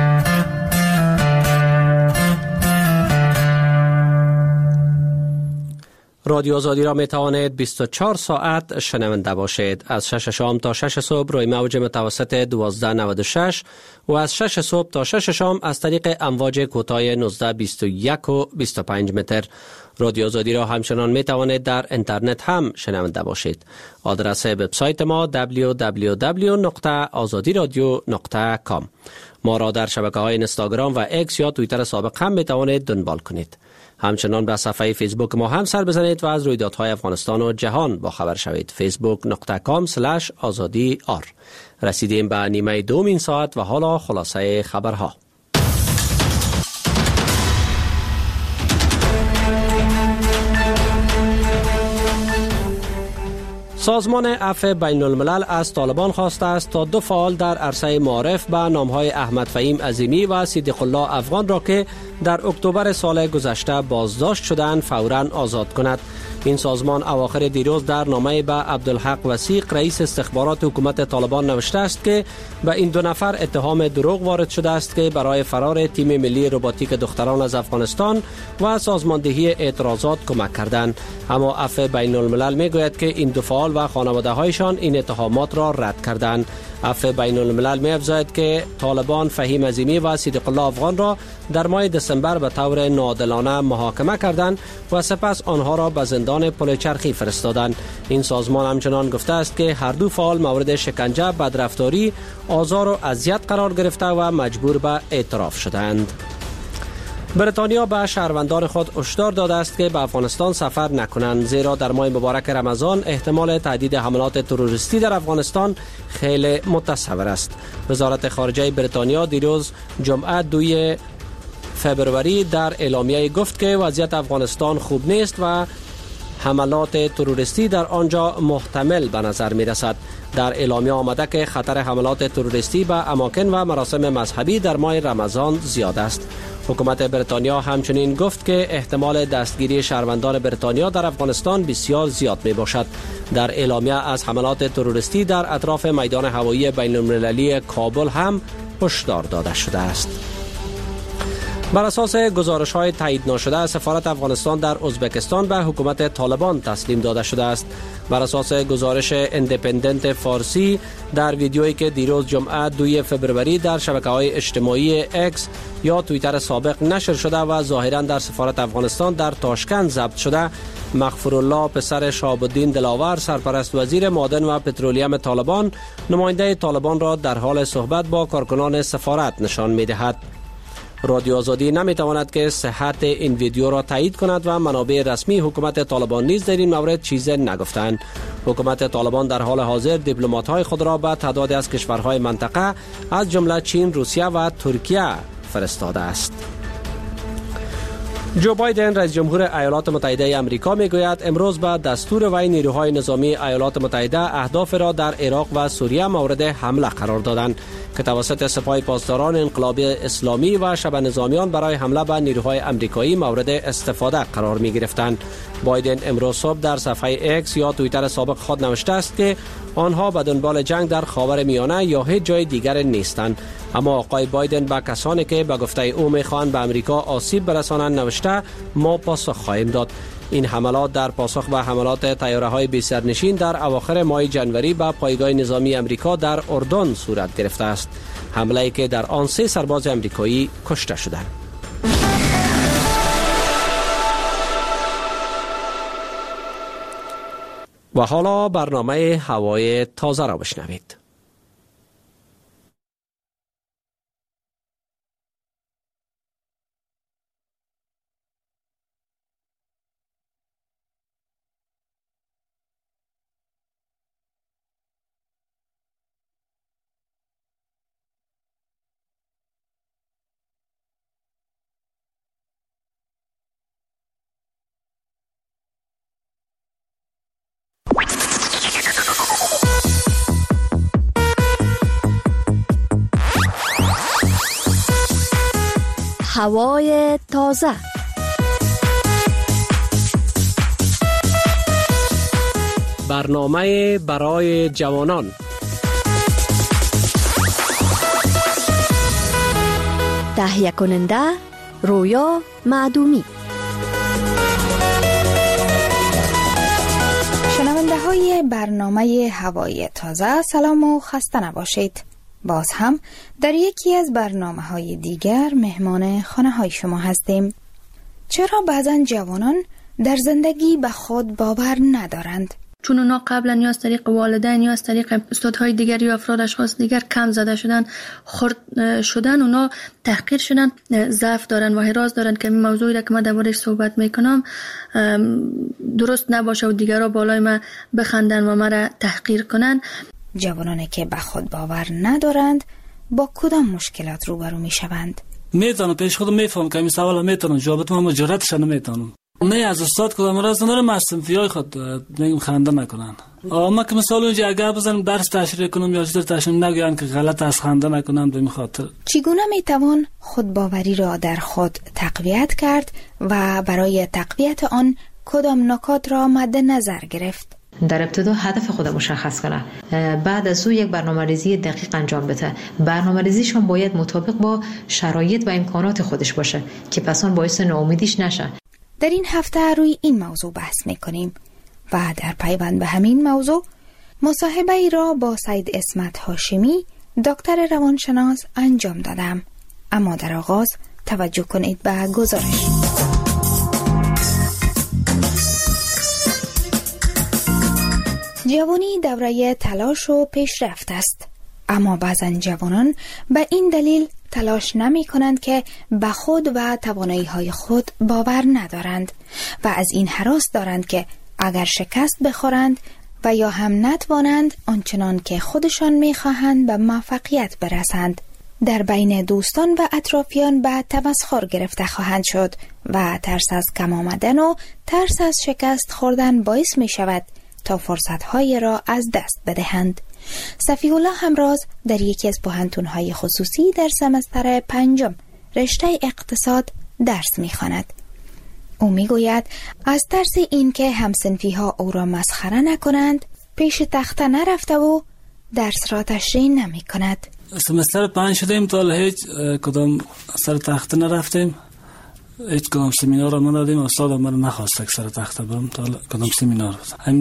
رادیو آزادی را می توانید 24 ساعت شنونده باشید. از 6 شام تا 6 صبح روی موج متوسط 1296 و از 6 صبح تا 6 شام از طریق امواج کوتاه 19، 21 و 25 متر. رادیو آزادی را همچنان می توانید در اینترنت هم شنونده باشید. آدرس وبسایت ما www.azadiradio.com. ما را در شبکه‌های اینستاگرام و اکس یا توییتر سابق هم می توانید دنبال کنید. همچنان به صفحه فیسبوک ما هم سر بزنید و از رویدادهای افغانستان و جهان با خبر شوید. facebook.com/azadi.ar. رسیدیم به نیمه دوم این ساعت و حالا خلاصه خبرها. سازمان عفو بین الملل از طالبان خواسته است تا 2 فعال در عرصه معارف به نامهای احمد فهیم عظیمی و صدیق الله افغان را که در اکتبر سال گذشته بازداشت شدند فوراً آزاد کند. این سازمان اواخر دیروز در نامه به عبدالحق وثیق رئیس استخبارات حکومت طالبان نوشته است که به این 2 نفر اتهام دروغ وارد شده است که برای فرار تیم ملی روباتیک دختران از افغانستان و سازماندهی اعتراضات کمک کردند. اما عفو بین الملل میگوید که این 2 فعال و خانواده هایشان این اتهامات را رد کردند. عفو بین الملل می افزاید که طالبان فهیم عظیمی و صدیق الله افغان را در ماه دسامبر به طور ناعادلانه محاکمه کردند و سپس آنها را به زندان پل چرخی فرستادند. این سازمان همچنان گفته است که هر 2 فعال مورد شکنجه، بدرفتاری، آزار و اذیت قرار گرفته و مجبور به اعتراف شدند. بریتانیا به شهروندان خود هشدار داده است که به افغانستان سفر نکنند، زیرا در ماه مبارک رمضان احتمال تهدید حملات تروریستی در افغانستان خیلی متصور است. وزارت خارجه بریتانیا دیروز جمعه 2 فبروری در اعلامیه گفت که وضعیت افغانستان خوب نیست و حملات تروریستی در آنجا محتمل به نظر می رسد. در اعلامیه آمده که خطر حملات تروریستی به اماکن و مراسم مذهبی در ماه رمضان زیاد است. حکومت بریتانیا همچنین گفت که احتمال دستگیری شهروندان بریتانیا در افغانستان بسیار زیاد می باشد. در اعلامیه از حملات تروریستی در اطراف میدان هوایی بین المللی کابل هم هشدار داده شده است. بر اساس گزارش‌های تایید ناشده سفارت افغانستان در ازبکستان به حکومت طالبان تسلیم داده شده است. بر اساس گزارش اندیپندنت فارسی در ویدیویی که دیروز جمعه 2 فبروری در شبکه‌های اجتماعی اکس یا توییتر سابق نشر شده و ظاهراً در سفارت افغانستان در تاشکند ضبط شده، مغفورالله پسر شهاب الدین دلاور سرپرست وزیر معدن و پترولیم طالبان نماینده طالبان را در حال صحبت با کارکنان سفارت نشان می‌دهد. رادیو آزادی نمیتواند که صحت این ویدیو را تایید کند و منابع رسمی حکومت طالبان نیز در این مورد چیزی نگفتند. حکومت طالبان در حال حاضر دیپلمات‌های خود را به تعدادی از کشورهای منطقه از جمله چین، روسیه و ترکیه فرستاده است. جو بایدن رئیس جمهور ایالات متحده آمریکا میگوید امروز به دستور وی نیروهای نظامی ایالات متحده اهداف را در عراق و سوریه مورد حمله قرار دادند که توسط سپاه پاسداران انقلابی اسلامی و شبه نظامیان برای حمله به نیروهای آمریکایی مورد استفاده قرار می گرفتند. بایدن امروز صبح در صفحه اکس یا توییتر سابق خود نوشته است که آنها به دنبال جنگ در خاورمیانه یا هیچ جای دیگر نیستند. اما آقای بایدن به کسانی که به گفته او میخواهند به امریکا آسیب برسانند نوشته ما پاسخ خواهیم داد. این حملات در پاسخ به حملات طیاره‌های بی سرنشین در اواخر ماه جنوری به پایگاه نظامی امریکا در اردن صورت گرفته است. حمله‌ای که در آن 3 سرباز امریکایی کشته شدند. و حالا برنامه هوای تازه را بشنوید. هوای تازه. برنامه برای جوانان. تهیه کننده رویا معدومی. شنونده های برنامه هوای تازه سلام و خسته نباشید. باز هم در یکی از برنامه‌های دیگر مهمان خانه‌های شما هستیم. چرا بعضن جوانان در زندگی به خود باور ندارند؟ چون اونا قبلا یا از طریق والدین یا از طریق استادهای دیگر یا افراد اشخاص دیگر کم زده شدن، خرد شدن، اونا تحقیر شدن، ضعف دارن و حراس دارن که این موضوعی را که من دربارش صحبت میکنم درست نباشه و دیگرها بالای من بخندن و مرا تحقیر کنن. جوانانی که به خود باور ندارند با کدام مشکلات روبرو میشوند؟ میتونم پیش خودم میفهم که این سوال میتونم جوابت من جرأتش نمیتونم. نه از استاد کدام راز نرم از صنفیای خود میگم خنده نکنن. اما که مثلا اونجا اگر بزنم درس تشریح کنم یا چیز تشریح نگویان که غلط از خنده نکنم به خاطر. چگونه میتوان خودباوری را در خود تقویت کرد و برای تقویت آن کدام نکات را مد نظر گرفت؟ در ابتدا هدف خود مشخص کنه، بعد از او یک برنامه‌ریزی دقیق انجام بده. برنامه‌ریزیشون باید مطابق با شرایط و امکانات خودش باشه که پس آن باعث ناامیدیش نشه. در این هفته روی این موضوع بحث می‌کنیم و در پیوند به همین موضوع مصاحبه ای را با سید اسمت هاشمی دکتر روانشناس انجام دادم. اما در آغاز توجه کنید به گزارش. جوانی دوره تلاش و پیشرفت است، اما بعضا جوانان به این دلیل تلاش نمی کنند که به خود و توانایی های خود باور ندارند و از این هراس دارند که اگر شکست بخورند و یا هم نتوانند آنچنان که خودشان می خواهند به موفقیت برسند، در بین دوستان و اطرافیان به تمسخر گرفته خواهند شد و ترس از کم آمدن و ترس از شکست خوردن باعث می شود تا فرصت‌های را از دست بدهند. صفی الله همراز در یکی از پوهنتون‌های خصوصی در سمستر 5 رشته اقتصاد درس می‌خواند. او می‌گوید از ترس اینکه همسنفی‌ها او را مسخره نکنند پیش تخته نرفته و درس را تشریح نمی‌کند. سمستر 5 شدیم تا هیچ کدام سر تخته نرفتیم، هیچ کدام سمینار را ندادیم. استاد ما رو نخواست که سر تخته برم تا کدام سمینار هم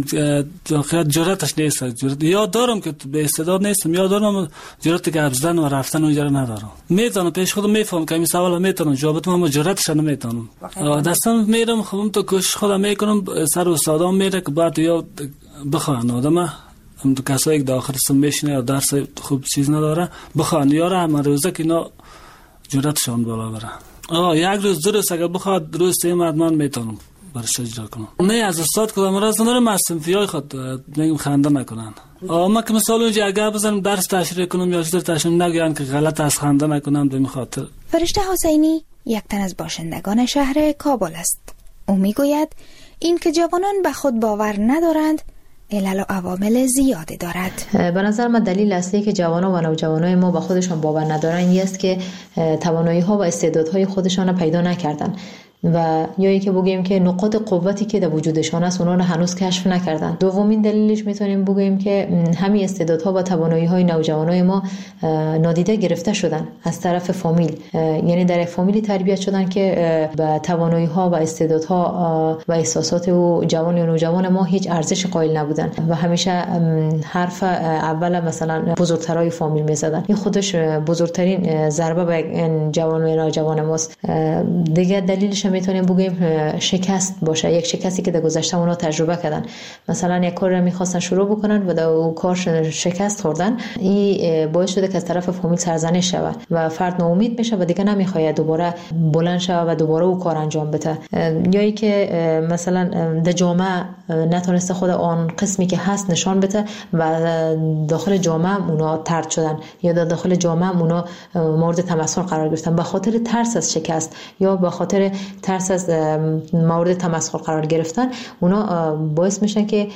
جرأتش نیست. یاد دارم که به استعداد نیستم، یاد دارم جرأتی که ابزدن و رفتن اونجا رو ندارم. میتونم پیش خودم میفهم که این سوال میتونم جوابت من جرأتش نمیتونم. دستم میرم خودم تو کوشش خودم میکنم، سر استادام میره که بعد یا بخوان آدم هم تو کسایی که داخل سم میشینه یا درس خوب چیز نداره بخوان یاره هم روزه که اینا جرأتشون بالا بره. یک روز درست اگر بخواد درست ایمد من میتونم برش اجرا کنم. نه از استاد کدام راز نرم از صنفیای خود میگم خنده نکنن. اما که مثلا اونجا اگر بزنم درس تشریح کنم یا چیز تشریح نگویان که غلط از خنده نکنم به خاطر. فرشته حسینی یک تن از باشندگان شهر کابل است. او میگوید این که جوانان به خود باور ندارند علل و عوامل زیادی دارد. به نظر من دلیل اصلی که جوانان و نوجوانای ما با خودشان باور ندارن این است که توانایی ها و استعدادهای خودشان را پیدا نکردن و یا اینکه بگیم که نقاط قوتی که در وجودشان است اونا رو هنوز کشف نکردن. دومین دلیلش میتونیم بگیم که همین استعدادها و توانایی‌های نوجوانای ما نادیده گرفته شدن از طرف فامیل، یعنی در یک فامیلی تربیت شدن که به توانایی‌ها و استعدادها و احساسات و جوان و نوجوان ما هیچ ارزش قائل نبودن و همیشه حرف اول مثلا بزرگترای فامیل میزدن. این خودش بزرگترین ضربه به جوان و نوجوان ماست. دیگه دلیلش میتونیم بگیم شکست باشه، یک شکستی که در گذشته اونا تجربه کردن. مثلا یک کار رو میخواستن شروع بکنن و در اون کار شکست خوردن، این باعث شده که از طرف فامیل سرزنش شود و فرد ناامید میشه و دیگه نمیخواد دوباره بلند شود و دوباره اون کار انجام بده. یا ای که مثلا در جامعه نتونسته خود آن قسمی که هست نشان بده و داخل جامعه اونا طرد شدن یا در داخل جامعه اونا مورد تمسخر قرار گرفتن به خاطر ترس از شکست یا به خاطر ترس از مورد تمسخر قرار گرفتن. اونا باعث میشن که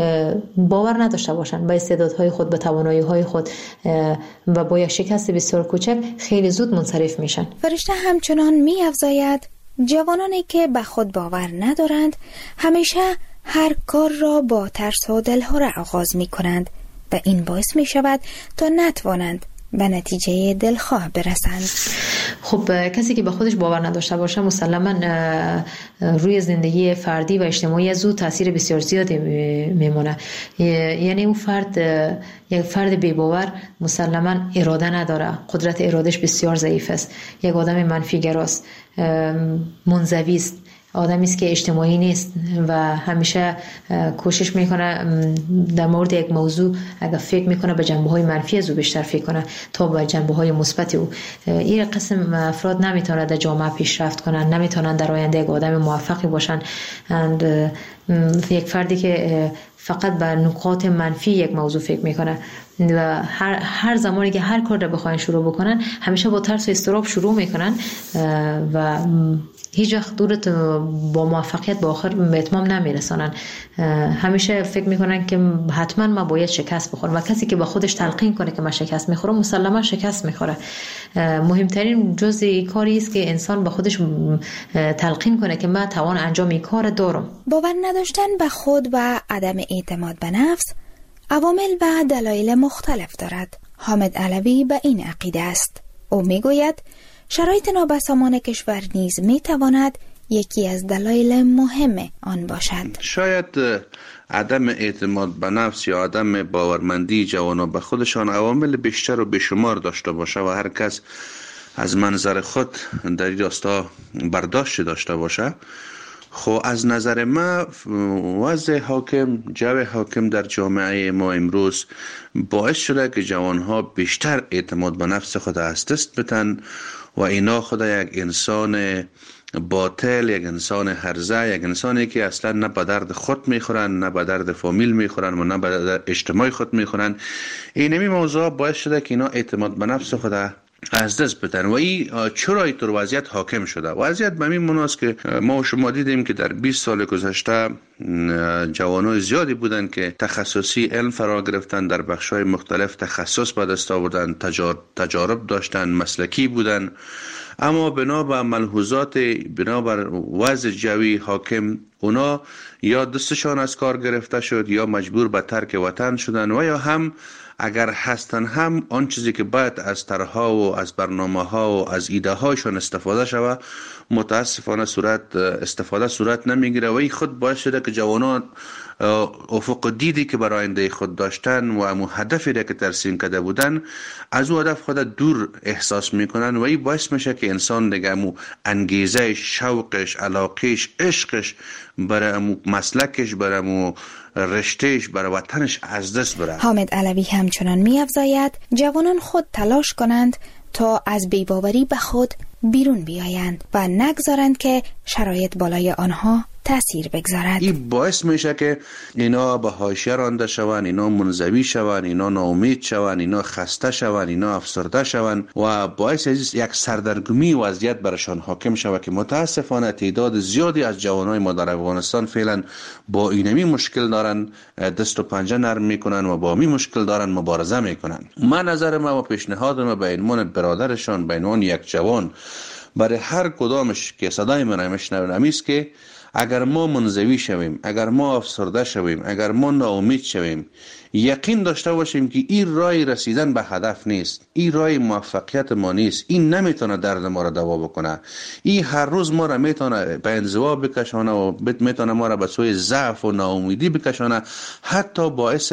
باور نداشته باشن به استعدادهای خود، به توانایی‌های خود و با یک شکست بسیار کوچک خیلی زود منصرف میشن. فرشته همچنان می‌افزاید جوانانی که به خود باور ندارند همیشه هر کار را با ترس و دلهره آغاز می‌کنند و این باعث می‌شود تا نتوانند به نتیجه دلخواه برسند. خب کسی که به خودش باور نداشته باشه مسلماً روی زندگی فردی و اجتماعی از او تاثیر بسیار زیادی میمونه. یعنی اون فرد یک فرد بی باور مسلماً اراده نداره، قدرت ارادش بسیار ضعیف است، یک آدم منفی گراست، منزوی است، آدمی است که اجتماعی نیست و همیشه کوشش میکنه در مورد یک موضوع اگر فکر میکنه به جنبه‌های منفی از او بیشتر فکر کنه تا به جنبه‌های مثبت او. این قسم افراد نمیتونن در جامعه پیشرفت کنن، نمیتونن در آینده یک آدم موفقی باشن. یک فردی که فقط به نکات منفی یک موضوع فکر میکنه و هر زمانی که هر کار رو بخواین شروع بکنن همیشه با ترس و اضطراب شروع میکنن و هیچ وقت دورت با موفقیت به آخر به اتمام نمیرسانن. همیشه فکر میکنن که حتما ما باید شکست بخورم و کسی که به خودش تلقین کنه که من شکست میخورم مسلما شکست میخوره. مهمترین جزء کاری است که انسان به خودش تلقین کنه که من توان انجام این کار دارم. باور نداشتن به خود و عدم اعتماد به نفس عوامل و دلایل مختلف دارد. حامد علوی به این عقیده است. او میگوید شرایط نابسامان کشور نیز میتواند یکی از دلایل مهم آن باشد. شاید عدم اعتماد به نفس یا عدم باورمندی جوانان به خودشان عوامل بیشتر و بیشمار داشته باشه و هر کس از منظر خود در این راستا برداشت داشته باشه. خب از نظر ما وضع حاکم، جو حاکم در جامعه ما امروز باعث شده که جوانها بیشتر اعتماد به نفس خود از دست بدن و اینا خود یک انسان باطل، یک انسان هرزه، یک انسانی که اصلا نه به درد خود میخورن، نه به درد فامیل میخورن و نه به درد اجتماع خود میخورن. اینمی موضوع باعث شده که اینا اعتماد به نفس خود از دست بدن و این چرا اینطور وضعیت حاکم شده؟ وضعیت به این مناست که ما و شما دیدیم که در 20 سال گذشته جوانای زیادی بودن که تخصصی علم فرا گرفتن، در بخش‌های مختلف تخصص به دست آوردن، تجارب داشتن، مسلکی بودن، اما بنابر ملحوظات، بنابر وضع جوی حاکم اونا یا دستشان از کار گرفته شد یا مجبور به ترک وطن شدن و یا هم اگر هستن هم آن چیزی که باید از طرح‌ها و از برنامه‌ها و از ایده‌هایشان استفاده شود متاسفانه صورت نمیگیره و این خود باعث شده که جوانان افق دیدی که برای آینده خود داشتن و امو هدفی را که ترسیم کرده بودن از او هدف خود دور احساس میکنن و این باعث میشه که انسان دیگه امو انگیزه، شوقش، علاقش، عشقش برای امو مسلکش، برای امو رشتهش، برای وطنش از دست بره. حامد علوی همچنان می‌افزاید جوانان خود تلاش کنند تا از بی‌باوری به خود بیرون بیایند و نگذارند که شرایط بالای آنها تأثیر بگذارد. این باعث میشه که اینا به حاشیه رانده شوند، اینا منزوی شوند، اینا ناامید شوند، اینا خسته شوند، اینا افسرده شوند و باعث یک سردرگمی وضعیت برشان حاکم شود که متاسفانه تعداد زیادی از جوانای ما در افغانستان فعلا با اینمی مشکل دارن، دست و پنجه نرم میکنن و با می مشکل دارن مبارزه میکنن. من نظر ما و پیشنهاد ما به عنوان برادرشان، به عنوان یک جوان برای هر کدامش که صدای من میشنوند است که اگر ما منزوی شویم، اگر ما افسرده شویم، اگر ما ناامید شویم، یقین داشته باشیم که این راه رسیدن به هدف نیست، این راه موفقیت ما نیست، این نمیتونه درد ما را دوا بکنه، این هر روز ما را میتونه به انزوا بکشانه و میتونه ما را به سوی ضعف و ناامیدی بکشانه، حتی باعث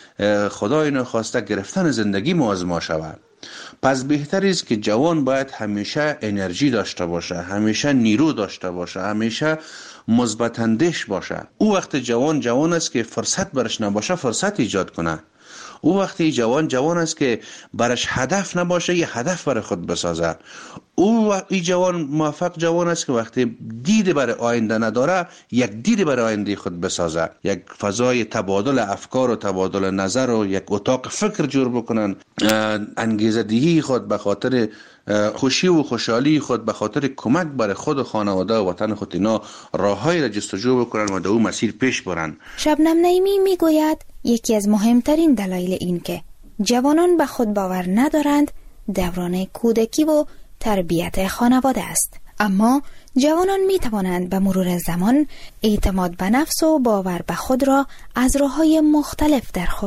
خدای نخواسته گرفتن زندگی ما از ما شود. پس بهتر است که جوان باید همیشه انرژی داشته باشه، همیشه نیرو داشته باشه، همیشه مثبت اندیش باشه. او وقت جوان است که فرصت برش نباشه فرصت ایجاد کنه. او وقتی جوان است که برش هدف نباشه یه هدف برای خود بسازه. او این موفق جوان است که وقتی دید برای آینده نداره یک دید برای آینده خود بسازه، یک فضای تبادل افکار و تبادل نظر و یک اتاق فکر جور بکنن، انگیزه دهی خود به خاطر خوشی و خوشحالی خود، به خاطر کمک برای خود و خانواده و وطن خود اینا راههایی را جستجو بکنن و در اون مسیر پیش برن. شبنم نعیمی میگوید یکی از مهمترین دلایل این که جوانان به خود باور ندارند دوران کودکی و تربیت خانواده است. اما جوانان می توانند به مرور زمان اعتماد به نفس و باور به خود را از راه‌های مختلف در خود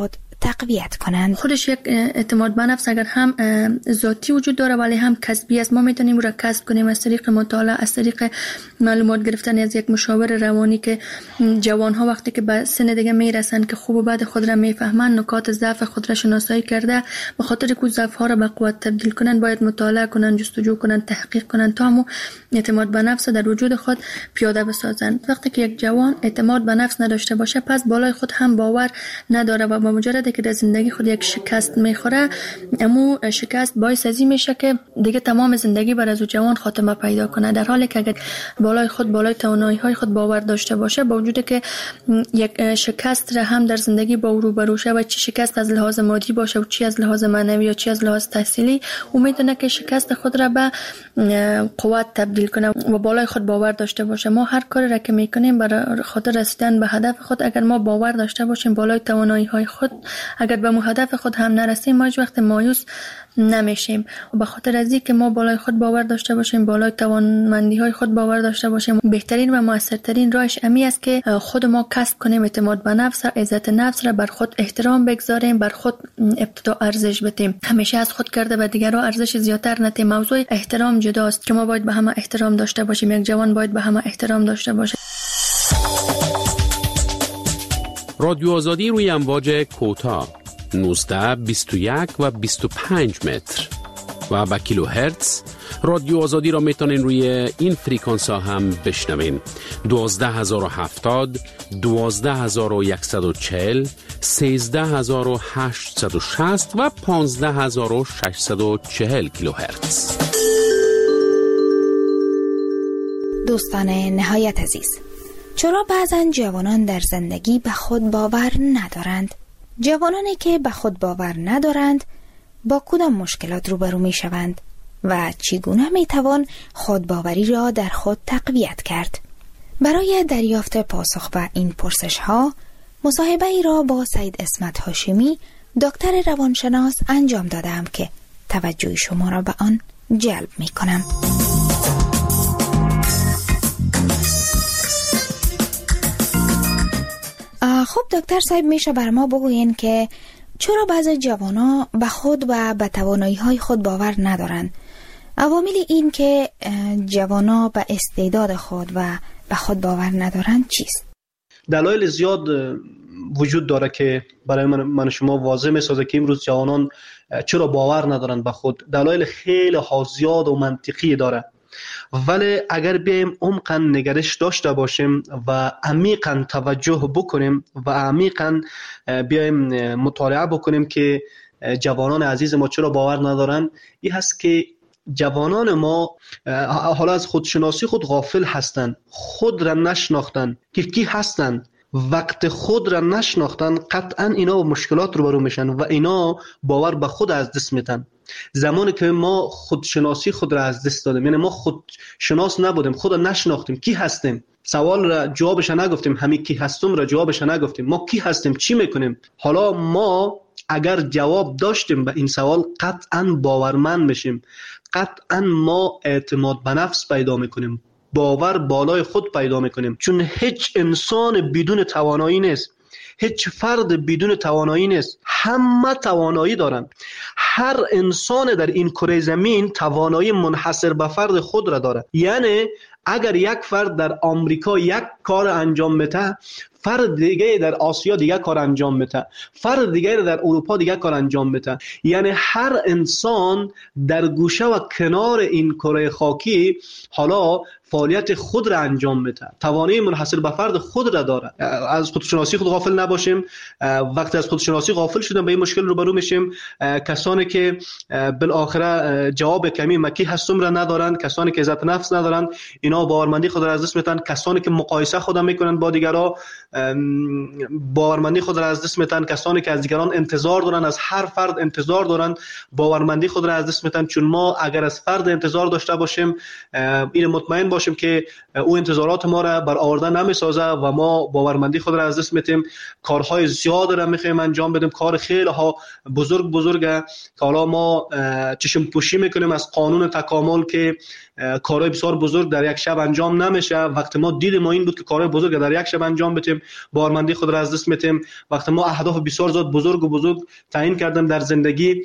تقویت کنند. خودش یک اعتماد به نفس اگر هم ذاتی وجود داره ولی هم کسبی است. ما میتونیم را کسب کنیم از طریق مطالعه، از طریق معلومات گرفتن از یک مشاور روانی که جوان ها وقتی که به سن دیگه میرسن که خوب و بد خود را میفهمن، نکات ضعف خود را شناسایی کرده، به خاطر که ضعف ها را به قوت تبدیل کنن باید مطالعه کنن، جستجو کنن، تحقیق کنن تا همو اعتماد به نفس در وجود خود پیاده بسازن. وقتی که یک جوان اعتماد به نفس نداشته باشه پس بالای خود هم باور نداره و با مجرد که در زندگی خود یک شکست میخوره، امو شکست باعث ازی میشه که دیگه تمام زندگی بر از جوان خاتمه پیدا کنه. در حالی که اگر بالای خود، بالای توانایی های خود باور داشته باشه، با وجود که یک شکست را هم در زندگی با او روبرو شه و چی شکست از لحاظ مادی باشه و چی از لحاظ معنوی و چی از لحاظ تحصیلی، او میتونه که شکست خود را به قوت تبدیل کنه و بالای خود باور داشته باشه. ما هر کاری را که میکنیم برای خاطر رسیدن به هدف خود، اگر ما باور داشته باشیم بالای توانایی های خود، اگر به هدف خود هم نرسیم ما هیچ وقت مایوس نمیشیم. و به خاطر از اینکه ما بالای خود باور داشته باشیم، بالای توانمندی های خود باور داشته باشیم، بهترین و موثرترین راهش امی است که خود ما کسب کنیم اعتماد به نفس، عزت نفس را، بر خود احترام بگذاریم، بر خود ابتدا ارزش بدیم، همیشه از خود کرده به دیگران ارزش زیاتر ندیم. موضوع احترام جداست که ما باید به همه احترام داشته باشیم، یک جوان باید به همه احترام داشته باشه. رادیو آزادی روی امواج کوتاه 19, 21 و 25 متر و با کیلو هرتز. رادیو آزادی را میتونین روی این فریکانس ها هم بشنوین: 12070, 12140, 13860 و 15640 کیلو هرتز. دوستان نهایت عزیز، چرا بعضن جوانان در زندگی به خود باور ندارند؟ جوانانی که به خود باور ندارند با کدام مشکلات روبرو می شوند و چگونه می توان خودباوری را در خود تقویت کرد؟ برای دریافت پاسخ به این پرسش ها مصاحبه ای را با سید اسمت هاشمی، دکتر روانشناس انجام دادم که توجه شما را به آن جلب می کنم. خب دکتر صاحب، میشه بر ما بگوین که چرا بعضی جوانا به خود و به توانایی‌های خود باور ندارند؟ عوامل این که جوانا به استعداد خود و به خود باور ندارند چیست؟ دلایل زیاد وجود داره که برای من شما واضح میسازه که امروز جوانان چرا باور ندارند به خود. دلایل خیلی زیاد و منطقی داره، ولی اگر بیایم عمقاً نگرش داشته باشیم و عمیقاً توجه بکنیم و عمیقاً بیایم مطالعه بکنیم که جوانان عزیز ما چرا باور ندارن، این هست که جوانان ما حالا از خودشناسی خود غافل هستند، خود را نشناختن که کی هستند. وقت خود را نشناختن قطعاً اینا مشکلات روبرو میشن و اینا باور به خود از دست میدن. زمانی که ما خودشناسی خود را از دست دادیم، یعنی ما خودشناس نبودیم، خود را نشناختیم، کی هستیم، سوال را جوابش نگفتیم، همین کی هستم را جوابش نگفتیم، ما کی هستیم، چی میکنیم. حالا ما اگر جواب داشتیم به این سوال قطعاً باورمند میشیم، قطعاً ما اعتماد به نفس پیدا میکنیم، باور بالای خود پیدا میکنیم. چون هیچ انسان بدون توانایی نیست، هیچ فرد بدون توانایی نیست، همه توانایی دارن. هر انسان در این کره زمین توانایی منحصر به فرد خود را داره. یعنی اگر یک فرد در آمریکا یک کار انجام میده، فرد دیگه در آسیا دیگه کار انجام میده، فرد دیگه در اروپا دیگه کار انجام میده. یعنی هر انسان در گوشه و کنار این کره خاکی حالا فعالیت خود را انجام میده، توانایی منحصر به فرد خود را داره. از خودشناسی خود غافل نباشیم. وقتی از خودشناسی غافل شدیم به این مشکل روبرو میشیم. کسانی که بالاخره جواب کمی مکی هستم را ندارند، کسانی که عزت نفس ندارند، اینا باورمندی خود را از دست میدن. کسانی که مقایسه خود میکنن با دیگران، باورمندی خود را از دست میدن. کسانی که از دیگران انتظار دارن، از هر فرد انتظار دارن، باورمندی خود را از دست میدن. چون ما اگر از فرد انتظار داشته باشیم، این مطمئن باشیم که او انتظارات ما را برآورده نمیسازه و ما باورمندی خود را از دست میدیم. کارهای زیاد را میخوایم انجام بدیم، کار خیلی ها بزرگه که حالا ما چشم پوشی میکنیم از قانون تکامل که کارهای بسیار بزرگ در یک شب انجام نمیشه. وقتی ما دید ما این بود که کارهای بزرگ در یک شب انجام بدیم، باورمندی خود را از دست میتیم. وقتی ما اهداف بسیار زیاد بزرگ تعیین کردیم در زندگی،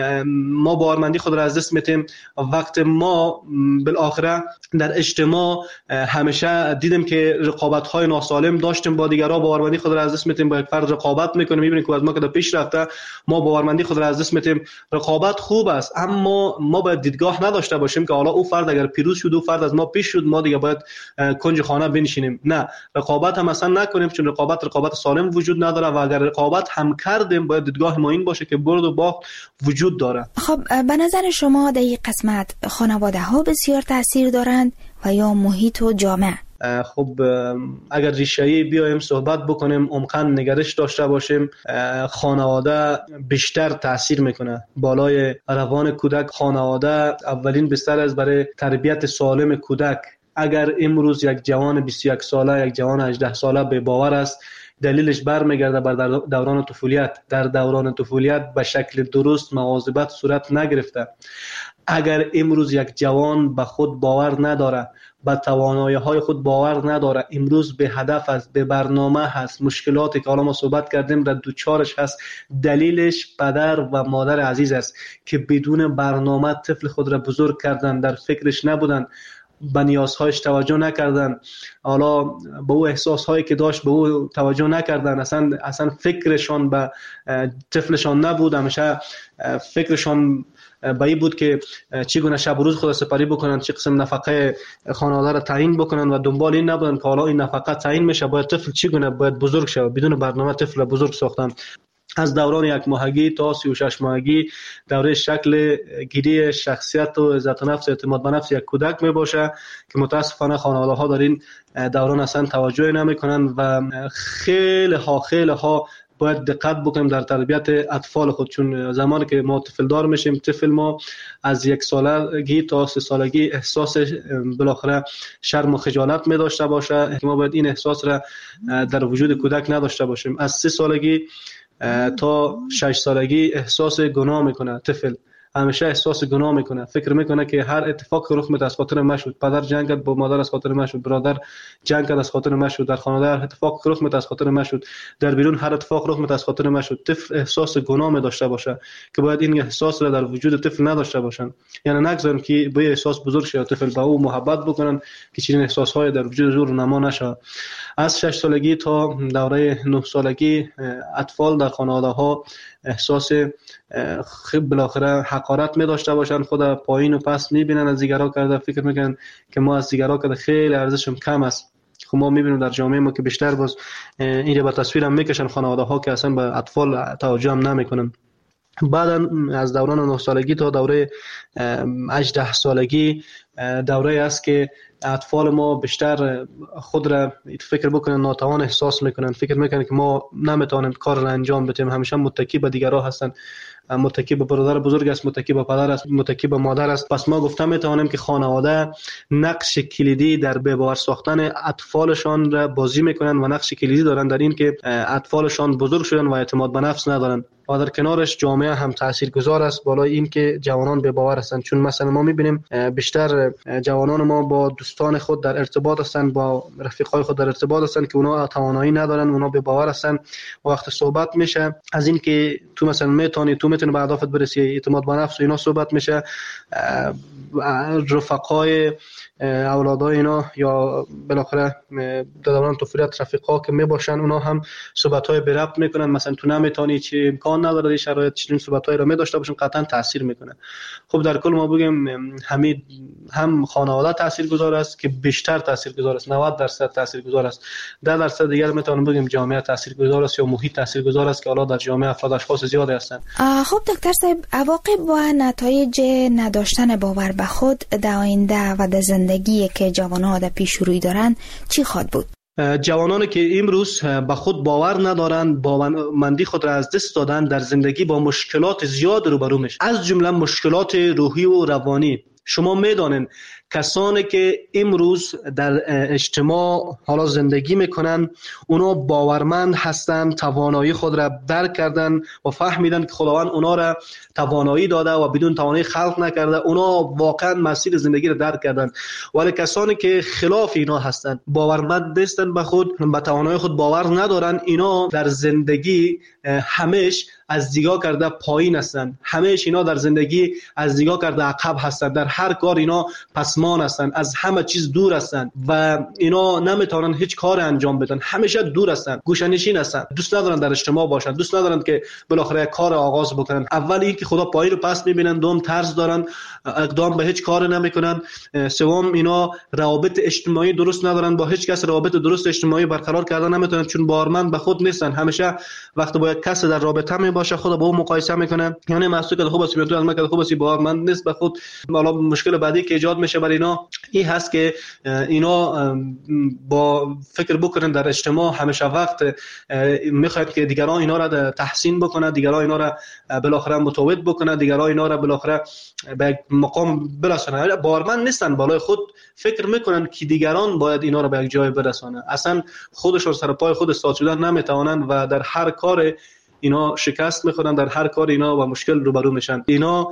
ما باورمندی خود را از دست میتیم. وقتی ما بالاخره در اجتماع همیشه دیدیم که رقابت های ناسالم داشتیم با دیگران، باورمندی خود را از دست میتیم. با یک فرد رقابت میکنیم، میبینیم که از ما که پیش رفته، ما باورمندی خود را از دست میتیم. رقابت خوب است، اما ما باید دیدگاه نداشته باشیم که حالا او فرد اگر پیروز شد، او فرد از ما پیش شد، ما دیگه باید کنج خانه بنشینیم. نه، رقابت هم اصلا نکنیم، چون رقابت سالم وجود نداره و اگر رقابت هم کردیم باید دیدگاه ما این باشه که برد و باخت وجود داره. خب به نظر شما در این قسمت خانواده ها بسیار تاثیر دارند و یا محیط و جامعه؟ خب اگر ریشه‌ای بیایم صحبت بکنیم، عمقاً نگرش داشته باشیم، خانواده بیشتر تاثیر میکنه بالای روان کودک. خانواده اولین بستر است برای تربیت سالم کودک. اگر امروز یک جوان 21 ساله، یک جوان 18 ساله به باور است، دلیلش برمیگرده بر دوران طفولیت. در دوران طفولیت به شکل درست مواظبت صورت نگرفته. اگر امروز یک جوان به خود باور نداره، به توانایی‌های خود باور نداره، امروز به هدف است، به برنامه هست، مشکلاتی که حالا ما صحبت کردیم را دوچارش هست، دلیلش پدر و مادر عزیز است که بدون برنامه طفل خود را بزرگ کردن، در فکرش نبودن، به نیازهایش توجه نکردن، حالا به او احساسهایی که داشت به او توجه نکردن، اصلا فکرشان به طفلشان نبود. همیشه فکرشان به این بود که چگونه شب و روز خود سپری بکنن، چه قسم نفقه خانواده را تعیین بکنن و دنبال این نبودن که حالا این نفقه تعیین میشه، باید طفل چگونه باید بزرگ شه. بدون برنامه طفل را بزرگ ساختن. از دوران 1 ماهگی تا 36 ماهگی دوره شکل گیری شخصیت و عزت نفس، اعتماد به نفس یک کودک می باشه که متاسفانه خانواده ها در این دوران اصلا توجه نمی کنن و خیلی ها باید دقت بکنیم در تربیت اطفال خود. چون زمانی که ما طفل دار میشیم، طفل ما از 1 سالگی تا 3 سالگی احساس بالاخره شرم و خجالت می داشته باشه که ما باید این احساس را در وجود کودک نداشته باشیم. از 3 سالگی تا 6 سالگی احساس گناه میکنه طفل، همیشه احساس گناه میکنه، فکر میکنه که هر اتفاق رخ میده از خاطر من شد، پدر جنگ کرد با مادر از خاطر من شد، برادر جنگ کرد از خاطر من شد، در خانواده هر اتفاق رخ میده از خاطر من شد، در بیرون هر اتفاق رخ میده از خاطر من شد. طفل احساس گناه می داشته باشه که باید این احساس را در وجود طفل نداشته باشن. یعنی نگذاریم که به احساس بزرگ شه، طفل با او محبت بکنن که چنین احساسهای در وجود زور نما نشه. از 6 سالگی تا دوره 9 سالگی اطفال در خانواده ها احساس بالاخره حقارت می داشته باشن، خود پایین و پس می بینن، از دیگران کرده فکر میکنن که ما از دیگران کرده خیلی ارزشم کم است. خب ما میبینیم در جامعه ما که بیشتر باز این رو به تصویر هم میکشن خانواده ها که اصلا به اطفال توجه هم نمیکنن. بعد از دوران 9 سالگی تا دوره 18 سالگی دوره است که اطفال ما بیشتر خود را فکر بکنن ناتوان احساس میکنن، فکر میکنن که ما نمیتونیم کار را انجام بدیم، همیشه متکی به دیگران هستن، متکی به برادر بزرگ است، متکی به پدر است، متکی به مادر است. پس ما گفتم میتوانیم که خانواده نقش کلیدی در به باور ساختن اطفالشان را بازی میکنن و نقش کلیدی دارن در این که اطفالشان بزرگ شدن و اعتماد به نفس ندارن. و در کنارش جامعه هم تاثیرگذار است بالای این که جوانان به باور هستند. چون مثلا ما میبینیم بیشتر جوانان ما با دوستان خود در ارتباط هستند، با رفیقای خود در ارتباط هستند که اونا توانایی ندارن، اونا به باور هستند. وقت صحبت میشه از این که تو مثلا میتونی به اهدافت برسی، اعتماد به نفس و اینا صحبت میشه، رفقای اولادای اینا یا بالاخره در دوران طفولیت رفیقا که میباشن اونا هم صحبت‌های به ربط میکنن، مثلا تو نمیتونی، چی امکان نداره این شرایط، چنین صحبت‌هایی رو می‌داشته باشن، قطعا تاثیر میکنه. خب در کل ما بگیم هم خانواده تاثیرگذار است که بیشتر تاثیرگذار است، 90% تاثیرگذار است، 10% دیگر میتونیم بگیم جامعه تاثیرگذار است یا محیط تاثیرگذار است که حالا در جامعه افراد اشخاص زیادی هستند. خب دکتر صاحب، عواقب و نتایج نداشتن باور به خود در آینده و در زندگی که جوانان در پیش روی دارن چی خواهد بود؟ جوانانی که امروز به خود باور ندارند، باورمندی خود را از دست دادن، در زندگی با مشکلات زیاد روبرو میشن، از جمله مشکلات روحی و روانی. شما میدانین کسانی که امروز در اجتماع حالا زندگی میکنن اونا باورمند هستند، توانایی خود را درک کردن و فهمیدن که خداوند اونا را توانایی داده و بدون توانایی خلق نکرده. اونا واقعا مسیر زندگی را درک کردن. ولی کسانی که خلاف اینا هستند، باورمند نیستن به خود، به توانایی خود باور ندارن، اینا در زندگی همیشه از دیگاه کرده پایین هستند، همیشه اینا در زندگی از دیگاه کرده عقب هستند، در هر کار اینا پسمان هستند، از همه چیز دور هستند و اینا نمیتونن هیچ کار انجام بدن، همیشه دور هستند، گوشه‌نشین هستند، دوست ندارن در اجتماع باشن، دوست ندارن که بالاخره کار آغاز بکنن. اول اینکه خدا پایین رو پس میبینن، دوم طرز دارن، اقدام به هیچ کار نمیکنن، سوم اینا روابط اجتماعی درست ندارن، با هیچ کس روابط درست اجتماعی برقرار کردن نمیتونن چون باورمند به خود نیستن. همیشه وقتی با یک کس در رابطه باشه خود با او مقایسه میکنه، یعنی محسوب که خوب است تو از من که خوب است، باورمند نیست به خود. حالا مشکل بعدی که ایجاد میشه برای اینا این هست که اینا با فکر بکنن در اجتماع همیشه وقت میخواد که دیگران اینا را تحسین بکنه، دیگران اینا را بالاخره متوجه بکنه، دیگران اینا را بالاخره به مقام برسونه. باورمند نیستن، بالای خود فکر میکنن که دیگران باید اینا را به یک جای برسونه. اصلا خودشون سر پای خود استاد شدن نمیتوانن و در هر کار اینا شکست میخورن، در هر کار اینا با مشکل روبرو میشن. اینا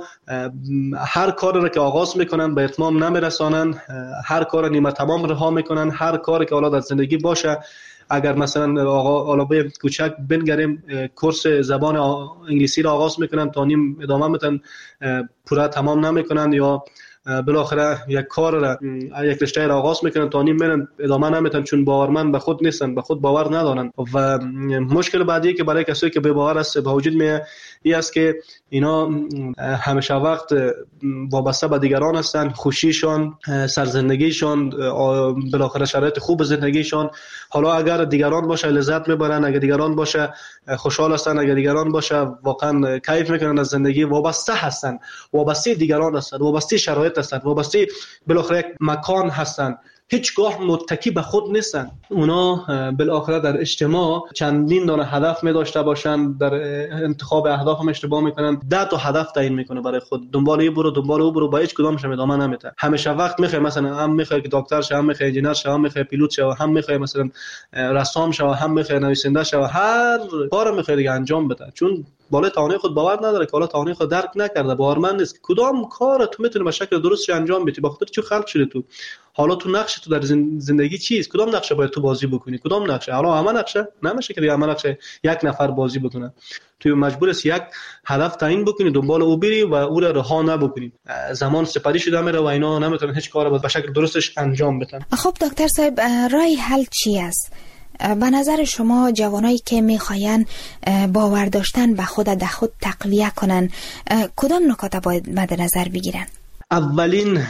هر کار را که آغاز میکنن به اتمام نمیرسانن، هر کار نیمه تمام رها میکنن. هر کاری که حالا در زندگی باشه، اگر مثلا حالا به کوچک بنگریم کورس زبان انگلیسی را آغاز میکنن تا نیم ادامه میدن، پورا تمام نمیکنن، یا بالاخره یک کار را یک رشته را آغاز میکنن تا نیم میرن ادامه نمیدن چون باورمند به خود نیستن، به خود باور ندارن. و مشکل بعدی که برای کسایی که به باور است به وجود میاد این است که اینا همیشه وقت وابسته به دیگران هستن، خوشیشان، سرزندگیشان، بالاخره شرایط خوب زندگیشان. حالا اگر دیگران باشه لذت میبرن، اگر دیگران باشه خوشحال هستن، اگر دیگران باشه واقعا کیف میکنن از زندگی. وابسته هستن، وابسته دیگران هستن، وابسته شرایط هستن، وابسته بالاخره یک مکان هستن، هیچگاه متکی به خود نیستن. اونا بالاخره در اجتماع چندین دانه هدف می داشته باشن، در انتخاب اهداف هم اشتباه میکنن، 10 تا هدف تعیین میکنه برای خود، دنبال این برو دنبال اون برو، با هیچ کدامش ادامه نمیده. همیشه وقت میخوای مثلا هم میخوای که دکتر شه، هم میخوای انجینر شه، هم میخوای پیلوت شه، هم میخوای مثلا رسام شه، هم میخوای نویسنده شه، هر کارو میخوای دیگه انجام بده، چون بالای توانایی خود باور نداره، که بالا توانایی خود درک نکرده، باورمند نیست کدام کار تو میتونی به شکل درست انجام بدی. بخاطر چی خلق شدی تو؟ حالا تو نقش تو در زندگی چیست؟ کدام نقشه باید تو بازی بکنی؟ کدام نقشه؟ حالا همه نقشه نمیشه که همه نقشه یک نفر بازی بکنه. تو مجبور است یک هدف تعیین بکنی، دنبال او بری و او را رها نبکنی. زمان سپری شده میره و اینا نمیتونن هیچ کاری به شکل درستش انجام بدن. خب دکتر صاحب، راه حل چی است؟ به نظر شما جوانایی که میخواین باور داشتن به خود در خود تقویه کنن کدام نکات باید مد نظر بگیرن؟ اولین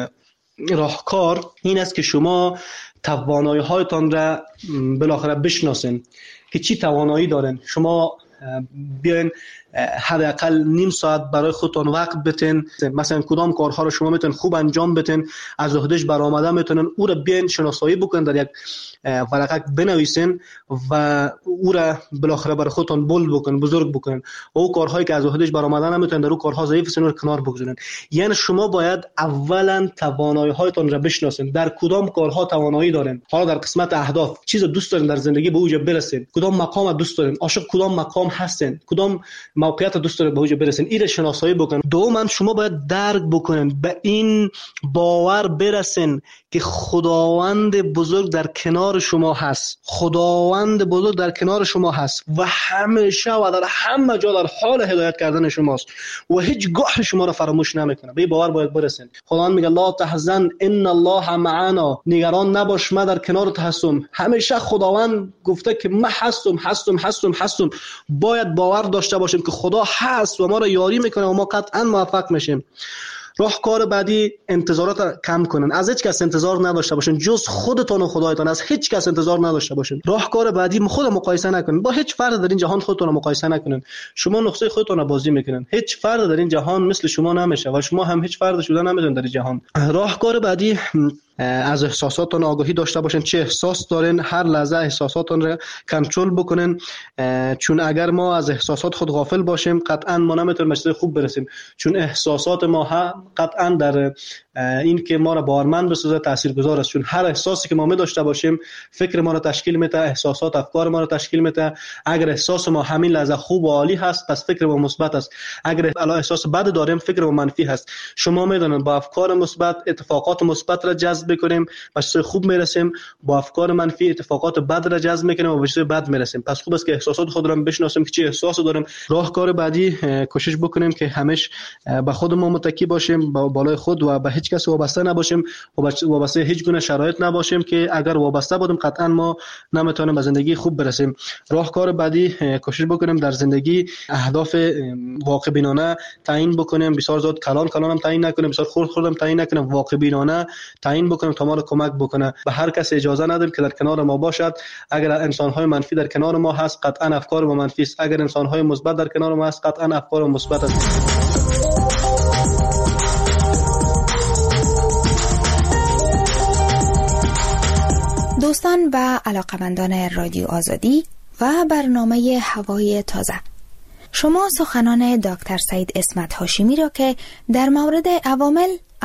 راهکار این است که شما توانایی هایتان را بالاخره بشناسین که چی توانایی دارن. شما بیاین حداقل نیم ساعت برای خودتون وقت بتین، مثلا کدام کارها رو شما میتونن خوب انجام بدین، از عهدهش برآمده میتونن او را بیاین شناسایی بکنن، در یک ورقه بنویسین و او را بالاخره برای خودتون بولد بکنن، بزرگ بکنن. او کارهایی که از عهدهش برآمده نمیتونن، در او کارها ضعیف هستن، رو کنار بگذارن. یعنی شما باید اولا توانایی هایتون را بشناسین، در کدام کارها توانایی دارین. حالا در قسمت اهداف چیز دوست دارین در زندگی به اوج برسین، کدام مقام دوست دارین، عاشق کدام مقام هستین، کدام موقعیت دوست دارین به اوج برسین، این شناسایی بکنن. دوما شما باید درک بکنین، به این باور برسین که خداوند بزرگ در کنار شما هست، خداوند بزرگ در کنار شما هست و همیشه و در همه جا در حال هدایت کردن شماست و هیچ گاه شما را فراموش نمیکنه. به باور باید برسین. خداوند میگه لا تحزن ان الله معنا، نگران نباش من در کنارت هستم. همیشه خداوند گفته که من هستم. باید باور داشته باشیم که خدا هست و ما را یاری میکنه و ما قطعا موفق میشیم. راهکار بعدی انتظارات کم کنن، از هیچ کس انتظار نداشته باشین جز خودتون و خدایتان، از هیچ کس انتظار نداشته باشین. راهکار بعدی خود مقایسه نکنین، با هیچ فرد در این جهان خودتون مقایسه نکنین. شما نقطه خودتون رو بازی میکنین، هیچ فرد در این جهان مثل شما نمیشه و شما هم هیچ فرد شده نمیتونید در این جهان. راهکار بعدی از احساساتتان آگاهی داشته باشین، چه احساس دارین، هر لحظه احساساتتان را کنترل بکنین، چون اگر ما از احساسات خود غافل باشیم قطعا ما نمیتونیم به چیز خوب برسیم، چون احساسات ما قطعا در این که ما را باورمند بسازه تاثیرگذار است، چون هر احساسی که ما می داشته باشیم فکر ما را تشکیل میده، احساسات افکار ما را تشکیل میده. اگر احساس ما همین لحظه خوب و عالی هست پس فکر ما مثبت است، اگر احساس بد داریم فکر ما منفی هست. شما میدونید با افکار مثبت اتفاقات مثبت را جذب کنیم به چیز خوب میرسیم، با افکار منفی اتفاقات بد را جذب میکنیم و به چیز بد میرسیم. پس خوب است که احساسات خود را بشناسیم که چه احساسی داریم. راهکار بعدی کوشش بکنیم که همیشه به خودمون متکی باشیم، با بالای خود و به هیچ کس وابسته نباشیم و وابسته هیچ گونه شرایط نباشیم که اگر وابسته بودیم قطعا ما نمیتونیم به زندگی خوب برسیم. راهکار بعدی کوشش بکنیم در زندگی اهداف واقع بینانه تعیین بکنیم، بسیار زیاد کلان هم تعیین نکنیم، بسیار خرد هم تعیین نکنیم، واقع بینانه تعیین بکنیم تا ما را کمک بکنه. به هر کس اجازه ندیم که در کنار ما باشد. اگر انسان‌های منفی در کنار ما هست قطعا افکار ما منفی است، اگر انسان‌های مثبت در کنار ما هست قطعا افکار ما مثبت است. دوستان و علاقمندان رادیو آزادی و برنامه هوای تازه، شما سخنان دکتر سعید اسمت هاشمی را که در مورد عوامل